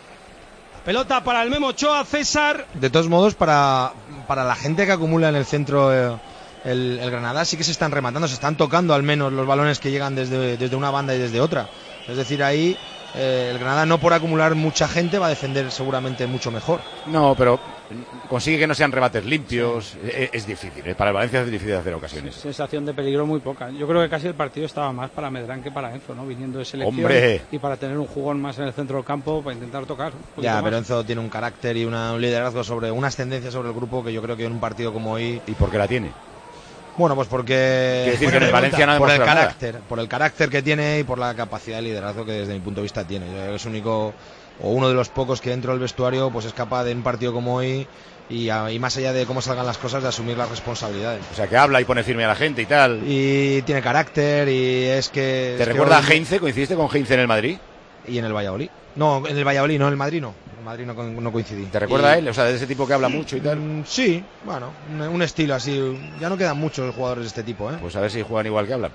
Pelota para el Memo Ochoa, César. De todos modos, para, para la gente que acumula en el centro eh, el, el Granada, sí que se están rematando, se están tocando al menos los balones que llegan desde, desde una banda y desde otra. Es decir, ahí eh, el Granada, no por acumular mucha gente, va a defender seguramente mucho mejor. No, pero consigue que no sean rebates limpios. Sí. Es, es difícil, ¿eh? Para el Valencia es difícil hacer ocasiones. Sensación de peligro muy poca. Yo creo que casi el partido estaba más para Medrán que para Enzo, ¿no? Viniendo de selección. ¡Hombre! Y para tener un jugón más en el centro del campo, para intentar tocar. Ya, más. Pero Enzo tiene un carácter y una, un liderazgo sobre, una ascendencia sobre el grupo que yo creo que en un partido como hoy... ¿Y por qué la tiene? Bueno, pues porque... Quiere decir que en el Valencia no por el nada. carácter, por el carácter que tiene y por la capacidad de liderazgo que desde mi punto de vista tiene. Yo creo que es único, o uno de los pocos que dentro del vestuario pues es capaz de en un partido como hoy y, a, y más allá de cómo salgan las cosas, de asumir las responsabilidades. O sea, que habla y pone firme a la gente y tal. Y tiene carácter y es que... ¿Te es recuerda que a Heinze? ¿Coincidiste con Heinze en el Madrid? Y en el Valladolid. No, en el Valladolid, no en el Madrid no. En el Madrid no, no coincidí. ¿Te recuerda y... a él? O sea, de ese tipo que habla mucho y tal. Mm, sí, bueno, un, un estilo así. Ya no quedan muchos jugadores de este tipo, ¿eh? Pues a ver si juegan igual que hablan.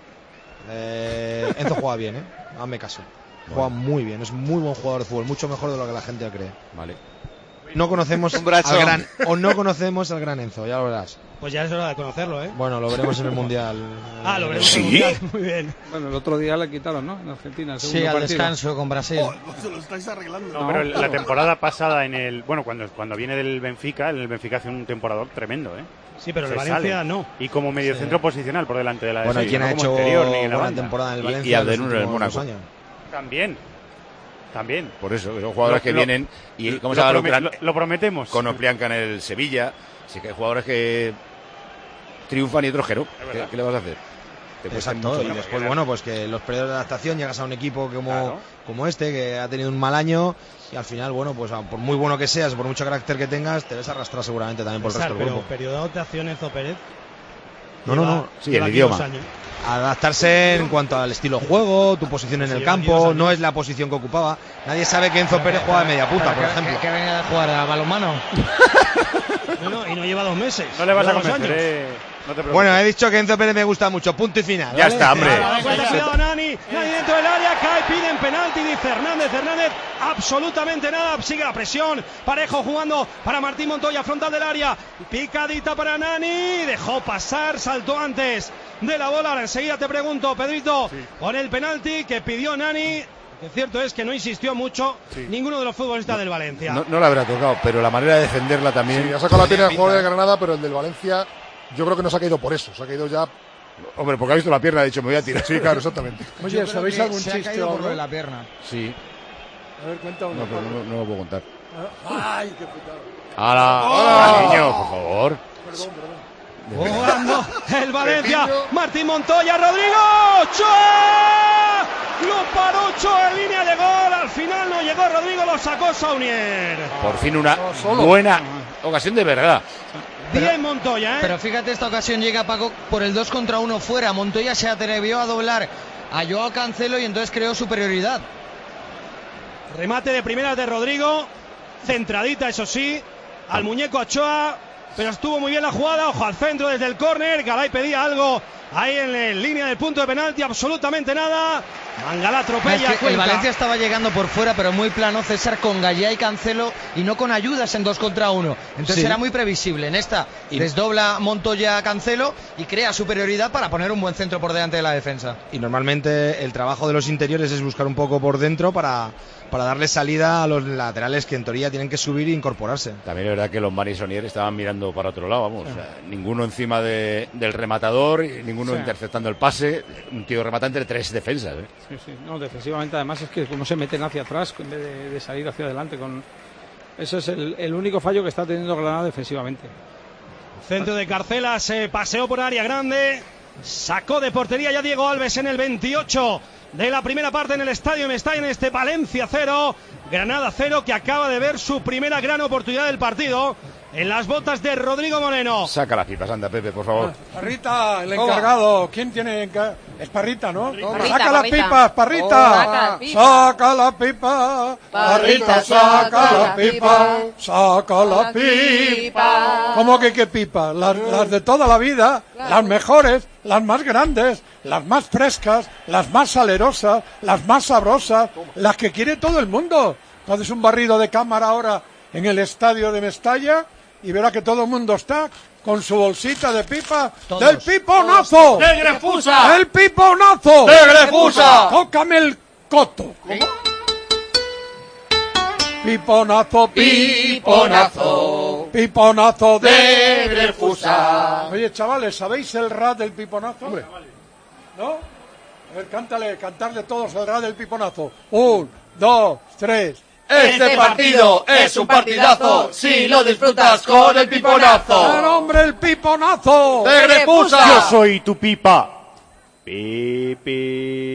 Eh, Enzo juega bien, ¿eh? Hazme caso. Juega bueno. muy bien, es muy buen jugador de fútbol, mucho mejor de lo que la gente cree. Vale. No conocemos al gran, o no conocemos al gran Enzo, ya lo verás. Pues ya es hora de conocerlo, ¿eh? Bueno, lo veremos en el Mundial. Ah, lo veremos ¿Sí? en el Mundial, muy bien. Bueno, el otro día le quitaron, ¿no? En Argentina. El sí, al partido. descanso con Brasil. Oh, se lo estáis arreglando. No, no, pero la temporada pasada en el... Bueno, cuando, cuando viene del Benfica, el Benfica hace un temporador tremendo, ¿eh? Sí, pero el Se Valencia sale. no. Y como medio Sí. centro posicional por delante de la Bueno, defensa, ¿quién no ha como hecho interior, ni en la buena banda. temporada en el Y- Valencia? y Abdenur en los en el últimos Mónaco. dos años? También. También. Por eso, que son jugadores Lo- que lo- vienen y lo ¿cómo se llama? prome- lo- lo prometemos. Con Oplianca en el Sevilla. Sí que hay jugadores que triunfan y otros que no. ¿Qué, qué le vas a hacer? Te cuesta Exacto, mucho y más. después, bueno, pues que los periodos de adaptación llegas a un equipo como, Claro. como este, que ha tenido un mal año, y al final, bueno, pues por muy bueno que seas, por mucho carácter que tengas, te ves arrastrar seguramente también por el resto del Pero grupo. periodo de adaptación Enzo Pérez. No, no, lleva- no. Sí, lleva el aquí idioma. dos años. Adaptarse en cuanto al estilo de juego, tu posición en Sí, el lleva aquí dos campo, años. no es la posición que ocupaba. Nadie sabe que Enzo Pérez juega de media punta, por ¿Qué- ejemplo. qué- qué venía de jugar a balonmano? No, no, y no lleva dos meses. No le vas a lleva dos convencer, años. eh. No te preocupes. Bueno, he dicho que Enzo Pérez me gusta mucho, punto y final. Ya ¿vale? está, hombre. Ahora, cuenta, cuidado, Nani. Nani dentro del área, cae, piden penalti, dice Hernández. Hernández, absolutamente nada. Sigue la presión. Parejo jugando para Martín Montoya, frontal del área. Picadita para Nani. Dejó pasar, saltó antes de la bola. Ahora enseguida te pregunto, Pedrito, con el penalti que pidió Nani. Lo cierto es que no insistió mucho ninguno de los futbolistas del Valencia. No, no la habrá tocado, pero la manera de defenderla también. Sí, ha sacado la pierna del jugador de Granada, pero el del Valencia yo creo que no se ha caído por eso, se ha caído ya... Hombre, porque ha visto la pierna, ha dicho, me voy a tirar. Sí, claro, exactamente. Oye, Yo creo ¿sabéis que algún se ha chiste caído o por lo de algo? la pierna. Sí. A ver, cuenta uno. No, pero no, no lo puedo contar. Ay, qué putada. ¡Hala! ¡Oh! ¡Hala, niño, por favor! Perdón, perdón. Jugando el Valencia, Martín Montoya, Rodrigo, Ochoa, lo paró Ochoa en línea de gol, al final no llegó Rodrigo, lo sacó Saunier. Por fin una solo. buena ocasión de verdad. Bien Montoya, ¿eh? Pero fíjate, esta ocasión llega Paco por el dos contra uno fuera. Montoya se atrevió a doblar a Joao Cancelo y entonces creó superioridad. Remate de primera de Rodrigo, centradita eso sí, al muñeco Ochoa, pero estuvo muy bien la jugada, ojo al centro desde el córner, Garay pedía algo ahí en la línea del punto de penalti, absolutamente nada, Mangala atropella, Es que el cuenta. Valencia estaba llegando por fuera, pero muy plano César con Gallá y Cancelo y no con ayudas en dos contra uno. Entonces Sí. era muy previsible. En esta desdobla Montoya a Cancelo y crea superioridad para poner un buen centro por delante de la defensa. Y normalmente el trabajo de los interiores es buscar un poco por dentro para, para darle salida a los laterales que en teoría tienen que subir e incorporarse. También es verdad que los Marisonier estaban mirando para otro lado, vamos. O sea, ninguno encima de, del rematador, y ninguno Sí. interceptando el pase. Un tío remata entre tres defensas. ¿eh? Sí, sí. No, defensivamente además es que como se meten hacia atrás en vez de, de salir hacia adelante. Con Eso es el, el único fallo que está teniendo Granada defensivamente. Centro de Carcela, se paseó por área grande, sacó de portería ya Diego Alves en el veintiocho de la primera parte en el estadio Mestalla, en este Valencia cero, Granada cero, que acaba de ver su primera gran oportunidad del partido en las botas de Rodrigo Moreno. Saca las pipas, anda, Pepe, por favor. Parrita, el Toma. encargado. ¿Quién tiene enca- Es Parrita, ¿no? Parrita, Saca las Parrita. pipas, Parrita. Saca las pipas. Saca la pipa. Parrita, saca la pipa. Saca la pipa. ¿Cómo que qué pipa? Las, las de toda la vida, las mejores, las más grandes, las más frescas, las más salerosas, las más sabrosas, las que quiere todo el mundo. Entonces un barrido de cámara ahora en el estadio de Mestalla y verá que todo el mundo está con su bolsita de pipa. Todos. ¡Del piponazo! ¡De Grefusa! ¡Del piponazo! ¡De Grefusa! ¡Tócame el coto! Piponazo, piponazo, piponazo de Grefusa. Oye, chavales, ¿sabéis el rap del piponazo? Hombre. ¿No? A ver, cántale, cantarle todos el rap del piponazo. Un, dos, tres. Este partido es un partidazo si lo disfrutas con el piponazo. ¡El hombre, el piponazo! ¡De Grefusa! Yo soy tu pipa. Pipi.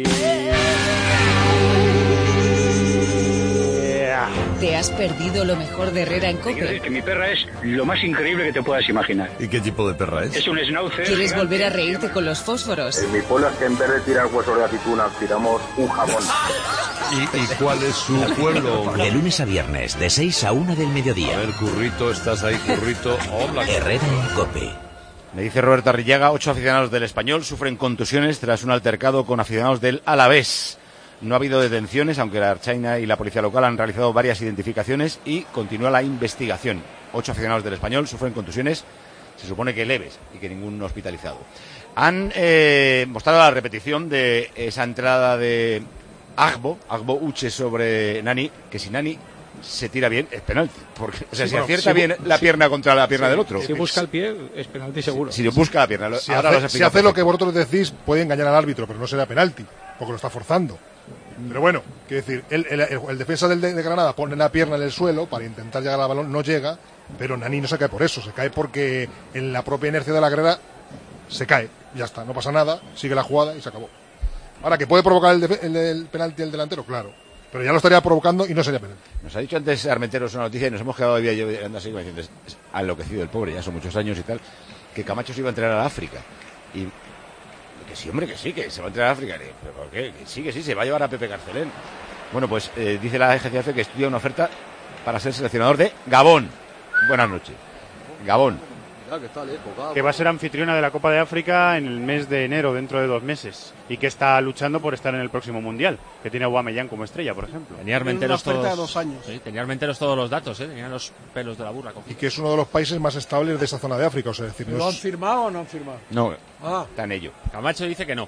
¿Te has perdido lo mejor de Herrera en Quiero decir COPE? que mi perra es lo más increíble que te puedas imaginar. ¿Y qué tipo de perra es? Es un schnauzer. ¿Quieres volver a reírte con los fósforos? Mi pueblo es que en vez de tirar huesos de aceituna, tiramos un jamón. ¿Y, y cuál es su pueblo? De lunes a viernes, de seis a una del mediodía. A ver, Currito, ¿estás ahí, Currito? Hola. Herrera en COPE. Me dice Roberto Arrillaga, ocho aficionados del Español sufren contusiones tras un altercado con aficionados del Alavés. No ha habido detenciones, aunque la Archaina y la policía local han realizado varias identificaciones y continúa la investigación. Ocho aficionados del Español sufren contusiones, se supone que leves y que ningún hospitalizado. Han eh, mostrado la repetición de esa entrada de Agbo, Agbo Uche sobre Nani, que si Nani se tira bien es penalti. Porque, o sea, Sí, si bueno, acierta si- bien la si- pierna contra la pierna Sí, del otro. Si busca el pie, es penalti seguro. Si busca la pierna. Si ahora hace, lo has si explicado hace lo que perfecto. vosotros decís, puede engañar al árbitro, pero no será penalti, porque lo está forzando. Pero bueno, quiero decir, el, el, el, el defensa del de, de Granada pone la pierna en el suelo para intentar llegar al balón, no llega, pero Nani no se cae por eso, se cae porque en la propia inercia de la grada se cae, ya está, no pasa nada, sigue la jugada y se acabó. Ahora, que puede provocar el, de, el, el penalti el delantero, claro, pero ya lo estaría provocando y no sería penalti. Nos ha dicho antes Armenteros una noticia y nos hemos quedado todavía yo así como diciendo, es enloquecido el pobre, ya son muchos años y tal, que Camacho se iba a entrenar a África. Y que sí, hombre, que sí, que se va a entrenar a África. ¿Pero por qué? Que sí, que sí, se va a llevar a Pepe Carcelén. Bueno, pues eh, dice la G C F que estudia una oferta para ser seleccionador de Gabón. Buenas noches. Gabón. Que va a ser anfitriona de la Copa de África en el mes de enero, dentro de dos meses. Y que está luchando por estar en el próximo Mundial. Que tiene a Aubameyang como estrella, por ejemplo. Tenía Armenteros todos, de dos años. Sí, tenía Armenteros todos los datos, ¿eh? Tenía los pelos de la burra. Y que es uno de los países más estables de esa zona de África. O sea, es decir, no ¿Lo han es... firmado o no han firmado? No, ah. está en ello. Camacho dice que no.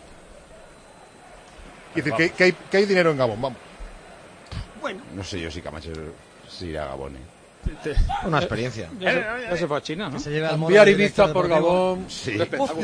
Es decir, que, que, hay, que hay dinero en Gabón, vamos. Bueno. No sé yo si Camacho se irá a Gabón, ¿eh? Una experiencia. Ya se, ya se fue a China, ¿no? Se lleva al Cambiar Ibiza por Gabón. Sí.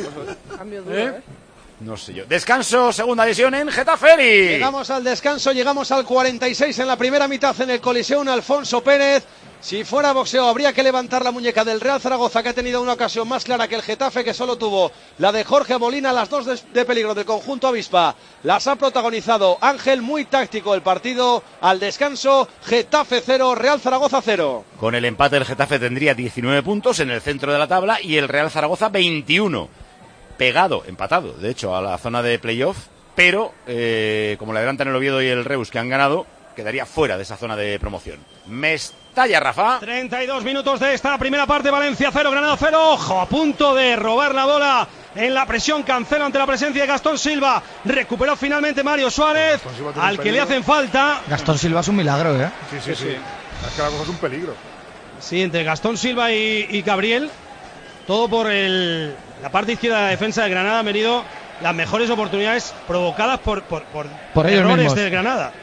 Cambio duro, ¿eh? No sé yo. Descanso, segunda división en Getaferi. Llegamos al descanso, llegamos al cuarenta y seis en la primera mitad en el Coliseum Alfonso Pérez. Si fuera boxeo habría que levantar la muñeca del Real Zaragoza, que ha tenido una ocasión más clara que el Getafe, que solo tuvo la de Jorge Molina. Las dos de, de peligro del conjunto avispa las ha protagonizado Ángel. Muy táctico el partido. Al descanso, Getafe cero, Real Zaragoza cero. Con el empate el Getafe tendría diecinueve puntos en el centro de la tabla y el Real Zaragoza veintiuno. Pegado, empatado, de hecho, a la zona de playoff, pero eh, como le adelantan el Oviedo y el Reus, que han ganado, quedaría fuera de esa zona de promoción. Mestalla, Rafa. treinta y dos minutos de esta primera parte. Valencia cero, Granada cero. Ojo, a punto de robar la bola en la presión. Cancelo ante la presencia de Gastón Silva. Recuperó finalmente Mario Suárez, al que le hacen falta. Gastón Silva es un milagro, ¿eh? Sí, sí, sí. Es que la cosa es un peligro. Sí, entre Gastón Silva y, y Gabriel. Todo por el, la parte izquierda de la defensa de Granada. Han venido las mejores oportunidades provocadas por, por, por, por errores del Granada.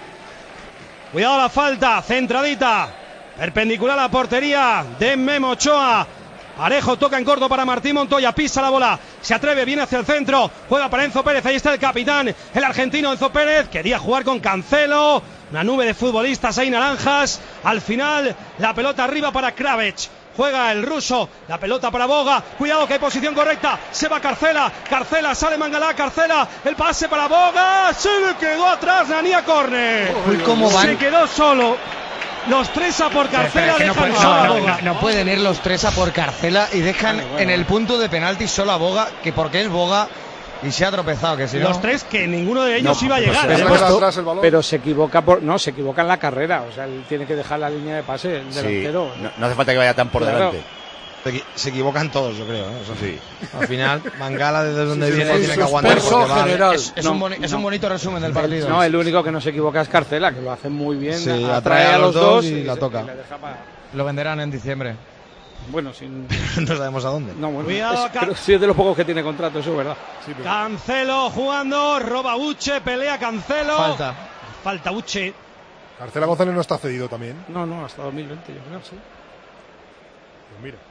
Cuidado la falta, centradita, perpendicular a la portería de Memo Ochoa. Parejo toca en corto para Martín Montoya, pisa la bola, se atreve, viene hacia el centro, juega para Enzo Pérez, ahí está el capitán, el argentino Enzo Pérez, quería jugar con Cancelo, una nube de futbolistas ahí naranjas, al final la pelota arriba para Kravets. Juega el ruso, la pelota para Boga, cuidado que hay posición correcta, se va Carcela, Carcela, sale Mangalá, Carcela, el pase para Boga, se le quedó atrás Nania Corner, Uy, ¿cómo van? se quedó solo, los tres a por Carcela, que no, dejan puede, solo a no, Boga. no, no pueden ir los tres a por Carcela y dejan Vale, bueno. en el punto de penalti solo a Boga, que porque es Boga y se ha tropezado, que si Los no... tres que ninguno de ellos No, iba a pues llegar. se Además, atrás el balón. Pero se equivoca por, no, se equivoca en la carrera, o sea, él tiene que dejar la línea de pase, el Sí, delantero. no, no hace falta que vaya tan por Claro. delante. Se, se equivocan todos, yo creo, ¿eh? Eso Sí. Al final, Mangala, desde donde Sí, sí, viene, sí, tiene sí, que aguantar. suspenso porque va- general. Es, es No, un, boni- es no. un bonito resumen del partido. No, el único que no se equivoca es Carcela, que lo hace muy bien, Sí, atrae a los dos y la se- toca. y le deja para- Lo venderán en diciembre. Bueno, sin... no sabemos a dónde. No, bueno, Cuidado, es, Car- creo- sí es de los pocos que tiene contrato, eso es verdad. Sí, pero... Cancelo jugando, roba Uche, pelea Cancelo. Falta. Falta Uche. Carcela González no está cedido también. No, no, hasta dos mil veinte, yo creo, sí. Pues mira.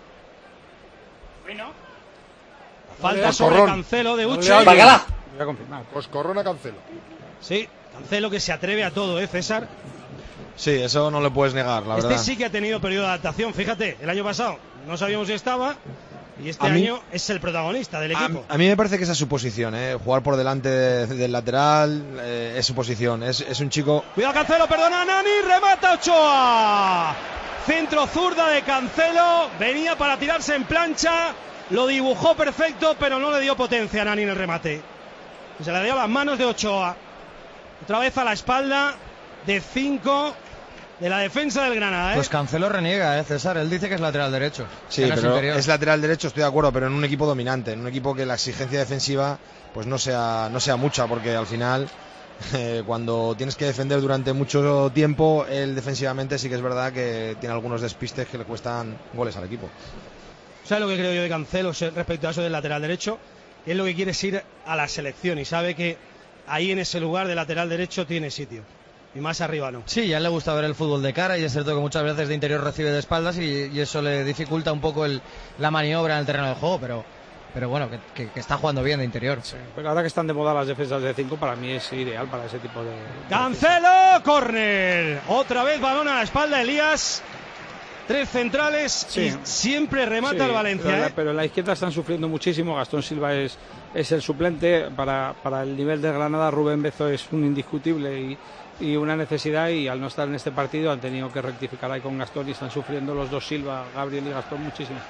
Falta Dale, sobre Corrón. Cancelo de Dale, Uche. alguien. Voy a confirmar. Pues Corrona Cancelo. Sí, Cancelo que se atreve a todo, ¿eh, César? Sí, eso no le puedes negar, la Este verdad. sí que ha tenido periodo de adaptación. Fíjate, el año pasado no sabíamos si estaba y este A mí- año es el protagonista del A, equipo. a mí me parece que esa es su posición, ¿eh? Jugar por delante de- del lateral eh, es su posición. Es, es un chico. Cuidado Cancelo, perdona Nani, remata Ochoa. Centro zurda de Cancelo, venía para tirarse en plancha, lo dibujó perfecto, pero no le dio potencia a Nani en el remate. Se le dio a las manos de Ochoa. Otra vez a la espalda de cinco de la defensa del Granada, ¿eh? Pues Cancelo reniega, ¿eh, César? Él dice que es lateral derecho. Sí, que no es pero interior. es lateral derecho, estoy de acuerdo, pero en un equipo dominante, en un equipo que la exigencia defensiva pues no sea, no sea mucha, porque al final eh, cuando tienes que defender durante mucho tiempo, él defensivamente sí que es verdad que tiene algunos despistes que le cuestan goles al equipo. ¿Sabes lo que creo yo de Cancelo respecto a eso del lateral derecho? Él lo que quiere es ir a la selección y sabe que ahí en ese lugar de lateral derecho tiene sitio. Y más arriba no. Sí, ya le gusta ver el fútbol de cara y es cierto que muchas veces de interior recibe de espaldas y, y eso le dificulta un poco el, la maniobra en el terreno de juego, pero pero bueno, que, que, que está jugando bien de interior. Sí, pero ahora que están de moda las defensas de cinco, para mí es ideal para ese tipo de... Cancelo, córner. Otra vez balón a la espalda, Elías. Tres centrales sí. y siempre remata sí, el Valencia. Pero, ¿eh? pero en la izquierda están sufriendo muchísimo. Gastón Silva es, es el suplente. Para, para el nivel de Granada, Rubén Bezo es un indiscutible y, y una necesidad. Y al no estar en este partido han tenido que rectificar ahí con Gastón y están sufriendo los dos Silva, Gabriel y Gastón muchísimo.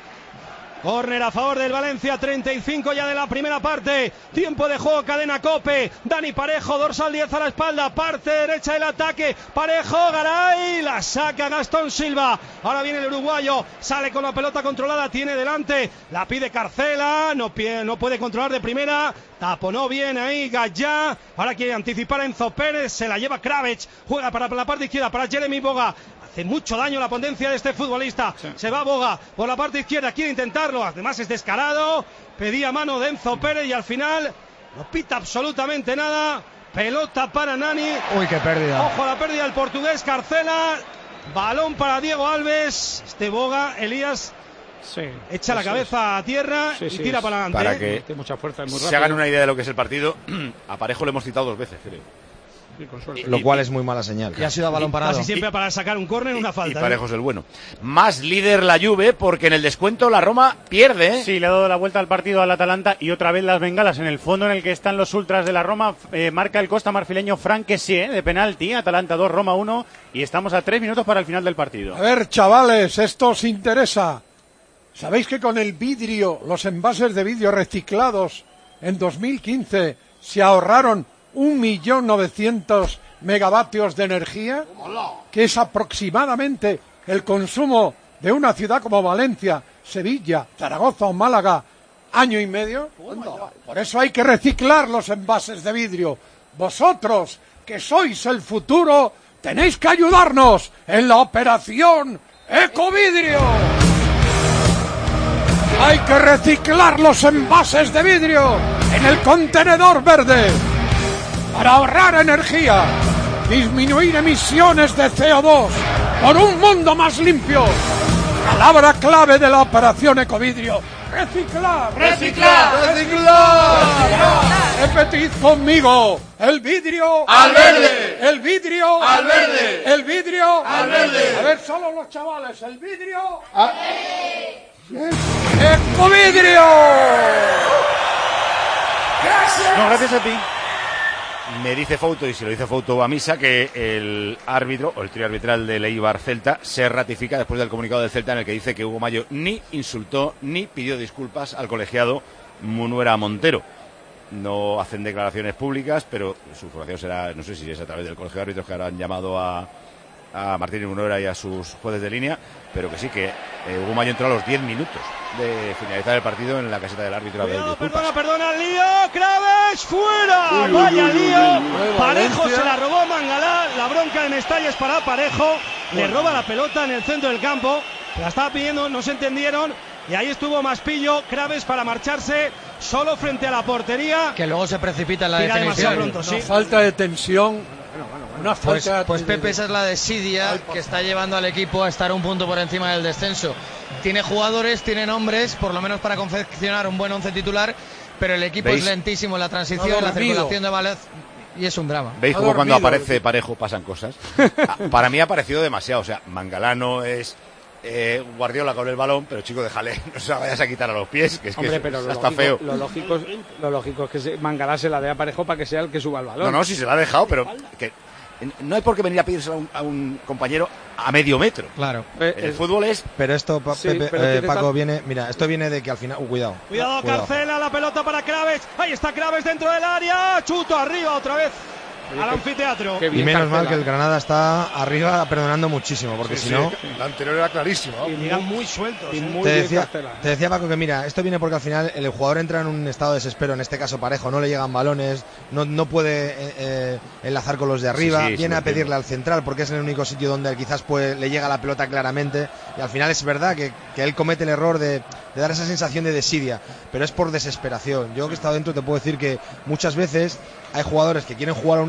Córner a favor del Valencia, treinta y cinco ya de la primera parte. Tiempo de juego, cadena COPE. Dani Parejo, dorsal diez a la espalda. Parte derecha del ataque. Parejo, Garay. La saca Gastón Silva. Ahora viene el uruguayo. Sale con la pelota controlada. Tiene delante. La pide Carcela. No, no puede controlar de primera. Taponó bien ahí Gallá. Ahora quiere anticipar a Enzo Pérez. Se la lleva Kravets. Juega para la parte izquierda para Jeremy Boga. Hace mucho daño la potencia de este futbolista. Sí. Se va Boga por la parte izquierda, quiere intentarlo. Además es descarado. Pedía mano de Enzo Pérez y al final no pita absolutamente nada. Pelota para Nani. Uy, qué pérdida. Ojo a la pérdida del portugués Carcela. Balón para Diego Alves. Este Boga, Elías. Sí, echa la cabeza a tierra sí, y sí, tira para adelante. Para que tiene mucha fuerza, es muy se hagan una idea de lo que es el partido, a Parejo le hemos citado dos veces, creo. Y, lo cual es muy mala señal. Y ha sido a balón parado. Casi siempre para sacar un córner una falta. Y Parejo ¿eh? es el bueno. Más líder la Juve, porque en el descuento la Roma pierde. ¿eh? Sí, le ha dado la vuelta al partido al Atalanta y otra vez las bengalas en el fondo en el que están los ultras de la Roma. Eh, marca el costa marfileño Frank Kessie de penalti. Atalanta dos, Roma uno. Y estamos a tres minutos para el final del partido. A ver, chavales, esto os interesa. ¿Sabéis que con el vidrio, los envases de vidrio reciclados en dos mil quince se ahorraron un millón novecientos megavatios de energía, que es aproximadamente el consumo de una ciudad como Valencia, Sevilla, Zaragoza o Málaga, año y medio? Por eso hay que reciclar los envases de vidrio. Vosotros, que sois el futuro, tenéis que ayudarnos en la operación Ecovidrio. Hay que reciclar los envases de vidrio en el contenedor verde para ahorrar energía, disminuir emisiones de C O dos por un mundo más limpio. Palabra clave de la operación Ecovidrio: reciclar, reciclar, reciclar. Repetid conmigo: el vidrio al verde, el vidrio al verde, el vidrio al verde. A ver, solo los chavales, el vidrio al verde. Ecovidrio. No, gracias a ti. Me dice Fouto, y si lo dice Fouto a misa, que el árbitro, o el trío arbitral del Eibar Celta, se ratifica después del comunicado del Celta en el que dice que Hugo Mayo ni insultó ni pidió disculpas al colegiado Munuera Montero. No hacen declaraciones públicas, pero su información será, no sé si es a través del colegio de árbitros, que ahora han llamado a, a Martín Munuera y a sus jueces de línea, pero que sí que eh, Hugo Mayo entró a los diez minutos de finalizar el partido en la caseta del árbitro. Cuidado, perdona, perdona, el lío, Kraves, fuera, uy, vaya uy, uy, lío, uy, uy, Parejo Valencia. Se la robó Mangalá, la bronca de Mestalla es para Parejo, bueno. Le roba la pelota en el centro del campo, la estaba pidiendo, no se entendieron, y ahí estuvo Maspillo, Kraves para marcharse solo frente a la portería. Que luego se precipita en la definición. Pronto, sí. Una falta de tensión. Bueno, bueno, bueno. Una pues, falta pues Pepe, esa es la de Sidia, Ay, que está llevando al equipo a estar un punto por encima del descenso. Tiene jugadores, tiene nombres, por lo menos para confeccionar un buen once titular, pero el equipo ¿Veis? Es lentísimo en la transición, la circulación de balones, y es un drama. ¿Veis cómo cuando aparece Parejo pasan cosas? Para mí ha parecido demasiado, o sea, Mangalano es eh, Guardiola con el balón, pero chico, déjale, no se la vayas a quitar a los pies, que es Hombre, que pero está lógico, feo. Lo lógico, es, lo lógico es que se, Mangalá se la dé a Parejo para que sea el que suba el balón. No, no, si se la ha dejado, pero que no hay por qué venir a pedirse a un, a un compañero a medio metro. Claro. El eh, fútbol es... Pero esto, pa, sí, Pepe, pero eh, Paco, tal... viene... Mira, esto viene de que al final... Uh, cuidado. Cuidado, cuidado. Carcela, la pelota para Kraves. Ahí está Kraves dentro del área. Chuto arriba otra vez. Oye, al anfiteatro. Y menos Carcela. Mal que el Granada está arriba perdonando muchísimo, porque sí, si no... Sí, la anterior era clarísima. Y llegan muy sueltos. Y ¿eh? muy te, decía, te decía, Paco, que mira, esto viene porque al final el jugador entra en un estado de desespero, en este caso Parejo, no le llegan balones, no, no puede eh, eh, enlazar con los de arriba, sí, sí, viene sí, a pedirle al central, porque es el único sitio donde quizás pues, le llega la pelota claramente, y al final es verdad que, que él comete el error de, de dar esa sensación de desidia, pero es por desesperación. Yo que he estado dentro te puedo decir que muchas veces hay jugadores que quieren jugar a una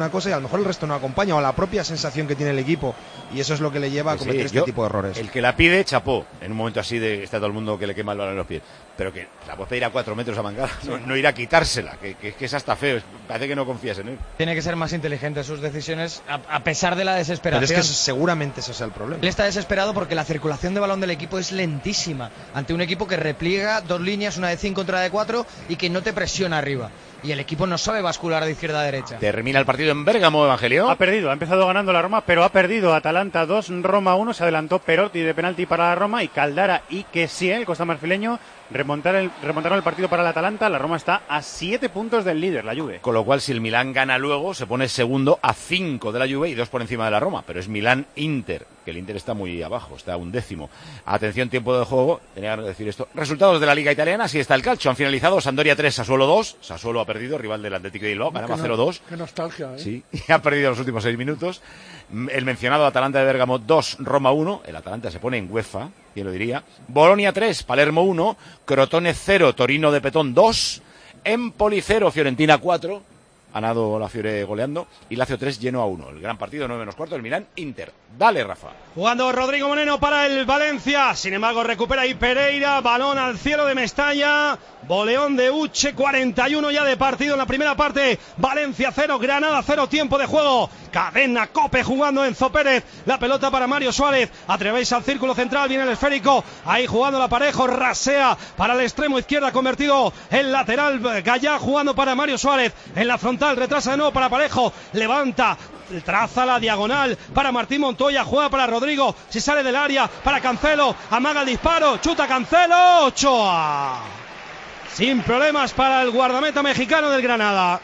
una cosa y a lo mejor el resto no acompaña, o la propia sensación que tiene el equipo, y eso es lo que le lleva a cometer sí, este yo, tipo de errores. El que la pide, chapó, en un momento así de está todo el mundo que le quema el balón en los pies, pero que la puede pedir a cuatro metros a Mangala, no, no ir a quitársela, que, que, que es hasta feo, parece que no confías en él. Tiene que ser más inteligente en sus decisiones, a, a pesar de la desesperación. Pero es que seguramente ese es el problema. Él está desesperado porque la circulación de balón del equipo es lentísima, ante un equipo que repliega dos líneas, una de cinco, otra de cuatro, y que no te presiona arriba. Y el equipo no sabe bascular de izquierda a derecha. Termina el partido en Bérgamo, Evangelio. Ha perdido, ha empezado ganando la Roma, pero ha perdido Atalanta dos, Roma uno. Se adelantó Perotti de penalti para la Roma y Caldara y Kessie, el costamarfileño, remontar el, remontaron el partido para el Atalanta. La Roma está a siete puntos del líder, la Juve. Con lo cual, si el Milán gana luego, se pone segundo a cinco de la Juve y dos por encima de la Roma. Pero es Milán-Inter, que el Inter está muy abajo, está a un décimo. Atención, tiempo de juego, tenía que decir esto. Resultados de la Liga Italiana, así está el calcio. Han finalizado Sampdoria tres, Sassuolo dos. Sassuolo ha perdido, rival del Atlético de Bilbao, ganaba cero dos. Qué nostalgia, ¿eh? Sí, y ha perdido los últimos seis minutos. El mencionado Atalanta de Bérgamo dos, Roma uno. El Atalanta se pone en UEFA, quién lo diría. Bolonia tres, Palermo uno. Crotone cero, Torino de Petón dos. Empoli cero, Fiorentina cuatro. Ha ganado la Fiore goleando. Y Lazio tres, Genoa uno. El gran partido, nueve menos cuarto, el Milán-Inter. Dale, Rafa. Jugando Rodrigo Moreno para el Valencia. Sin embargo, recupera ahí Pereira. Balón al cielo de Mestalla. Boleón de Uche. cuarenta y uno ya de partido en la primera parte. Valencia cero, Granada cero. Tiempo de juego. Cadena Cope jugando Enzo Pérez. La pelota para Mario Suárez. Atrevéis al círculo central. Viene el esférico. Ahí jugando la Parejo. Rasea para el extremo izquierda. Convertido en lateral. Gallá jugando para Mario Suárez. En la frontal. Retrasa de nuevo para Parejo. Levanta. Traza la diagonal para Martín Montoya, juega para Rodrigo, si sale del área para Cancelo, amaga el disparo, chuta Cancelo, Ochoa. Sin problemas para el guardameta mexicano del Granada.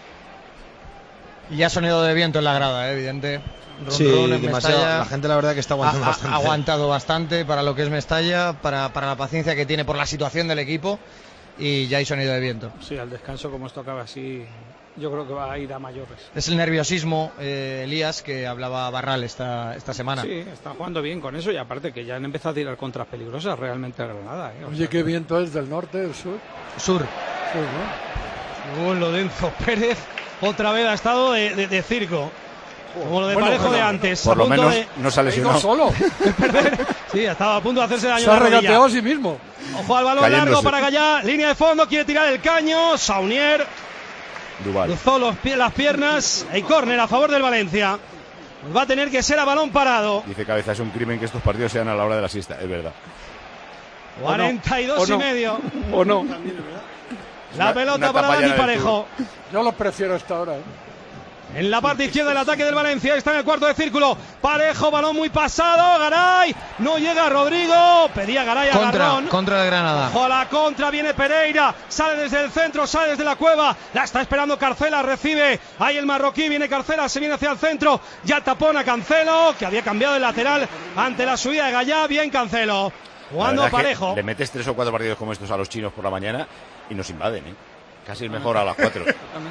Y ya sonido de viento en la grada, ¿eh? Evidente. Run, sí, run en demasiado. Mestalla. La gente la verdad que está aguantando ha, bastante. Ha aguantado bastante para lo que es Mestalla, para, para la paciencia que tiene por la situación del equipo, y ya hay sonido de viento. Sí, al descanso como esto acaba así, yo creo que va a ir a mayores. Es el nerviosismo, eh, Elías, que hablaba Barral esta, esta semana. Sí, está jugando bien con eso y aparte que ya han empezado a tirar contras peligrosas realmente a Granada. ¿eh? Oye, sea, ¿qué viento es? ¿Del norte, del sur? Sur. Sur, ¿no? Según lo de Enzo Pérez, otra vez ha estado de, de, de circo. Como lo de bueno, Parejo bueno, de antes. Por lo menos de... no se ha lesionado. solo. Sí, estaba a punto de hacerse daño. Se ha regateado a sí mismo. Ojo al balón Cayéndose. largo para Gallá. Línea de fondo, quiere tirar el caño. Saunier. Duval. Cruzó los pie, las piernas. Y córner a favor del Valencia. Va a tener que ser a balón parado. Dice Cabeza, es un crimen que estos partidos sean a la hora de la siesta. Es verdad. cuarenta y dos no. y medio. O no. La Una- pelota una para tapa Dani llena de Parejo. Yo los prefiero a esta hora, ¿eh? En la parte izquierda del ataque del Valencia, está en el cuarto de círculo. Parejo, balón muy pasado. Garay, no llega Rodrigo. Pedía Garay a Contra, Garrón. contra el Granada. Ojo a la contra, viene Pereira. Sale desde el centro, sale desde la cueva. La está esperando Carcela, recibe. Ahí el marroquí, viene Carcela, se viene hacia el centro. Ya tapona Cancelo, que había cambiado el lateral ante la subida de Gallá. Bien Cancelo. Jugando La verdad es que Parejo. le metes tres o cuatro partidos como estos a los chinos por la mañana y nos invaden, ¿eh? Casi es mejor a las cuatro.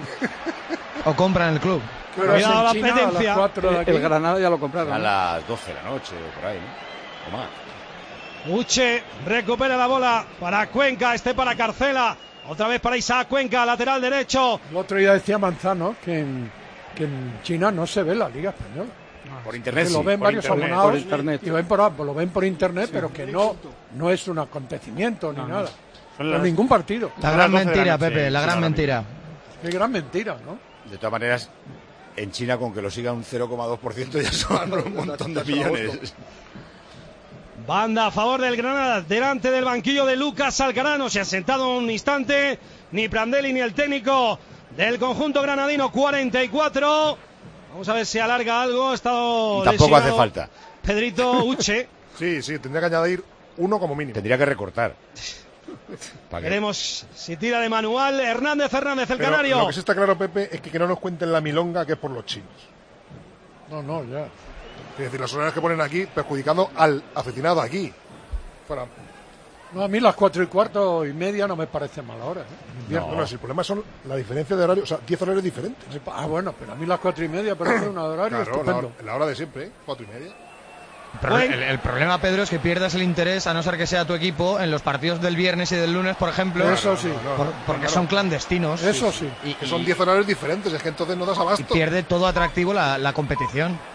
O compran el club. Pero Cuidado es la en China, a las petencia. cuatro de aquí. El Granada ya lo compraron. A ¿no? las doce de la noche o por ahí, ¿no? O más. Uche recupera la bola para Cuenca, este para Carcela. Otra vez para Isaac Cuenca, lateral derecho. El otro día decía Manzano que en, que en China no se ve la Liga Española. Por internet, Que sí. lo ven por varios internet. abonados por internet. y ven por, lo ven por internet, pero que no, no es un acontecimiento ni No, no. nada. Son Por las- ningún partido. La Son gran las doce de la mentira, noche, Pepe, la sí, gran ahora mentira. Qué gran mentira, ¿no? De todas maneras, en China con que lo siga un cero coma dos por ciento ya son un montón de millones. Banda a favor del Granada, delante del banquillo de Lucas Alcarano. Se ha sentado un instante, ni Prandelli ni el técnico del conjunto granadino. Cuarenta y cuatro. Vamos a ver si alarga algo. Ha estado Y tampoco hace lesionado falta. Pedrito Uche. Sí, sí, tendría que añadir uno como mínimo. Tendría que recortar. ¿Para qué? Veremos si tira de manual. Hernández Hernández, el Pero canario. lo que sí está claro, Pepe, es que, que no nos cuenten la milonga que es por los chinos. No, no, ya. Es decir, las horarias que ponen aquí perjudicando al aficionado aquí. Fuera. No, a mí las cuatro y cuarto y media no me parecen mal ahora. ¿eh? En invierno. No, no, si el problema son la diferencia de horario, o sea, diez horarios diferentes. Ah, bueno, pero a mí las cuatro y media parece una de horario Claro, la estupendo. hora, la hora de siempre, ¿eh? Cuatro y media. Pero el, el problema, Pedro, es que pierdas el interés, a no ser que sea tu equipo, en los partidos del viernes y del lunes, por ejemplo. Eso sí. Por, porque son clandestinos. Eso sí. Y que son diez horarios diferentes, es que entonces no das abasto. Y pierde todo atractivo la, la competición.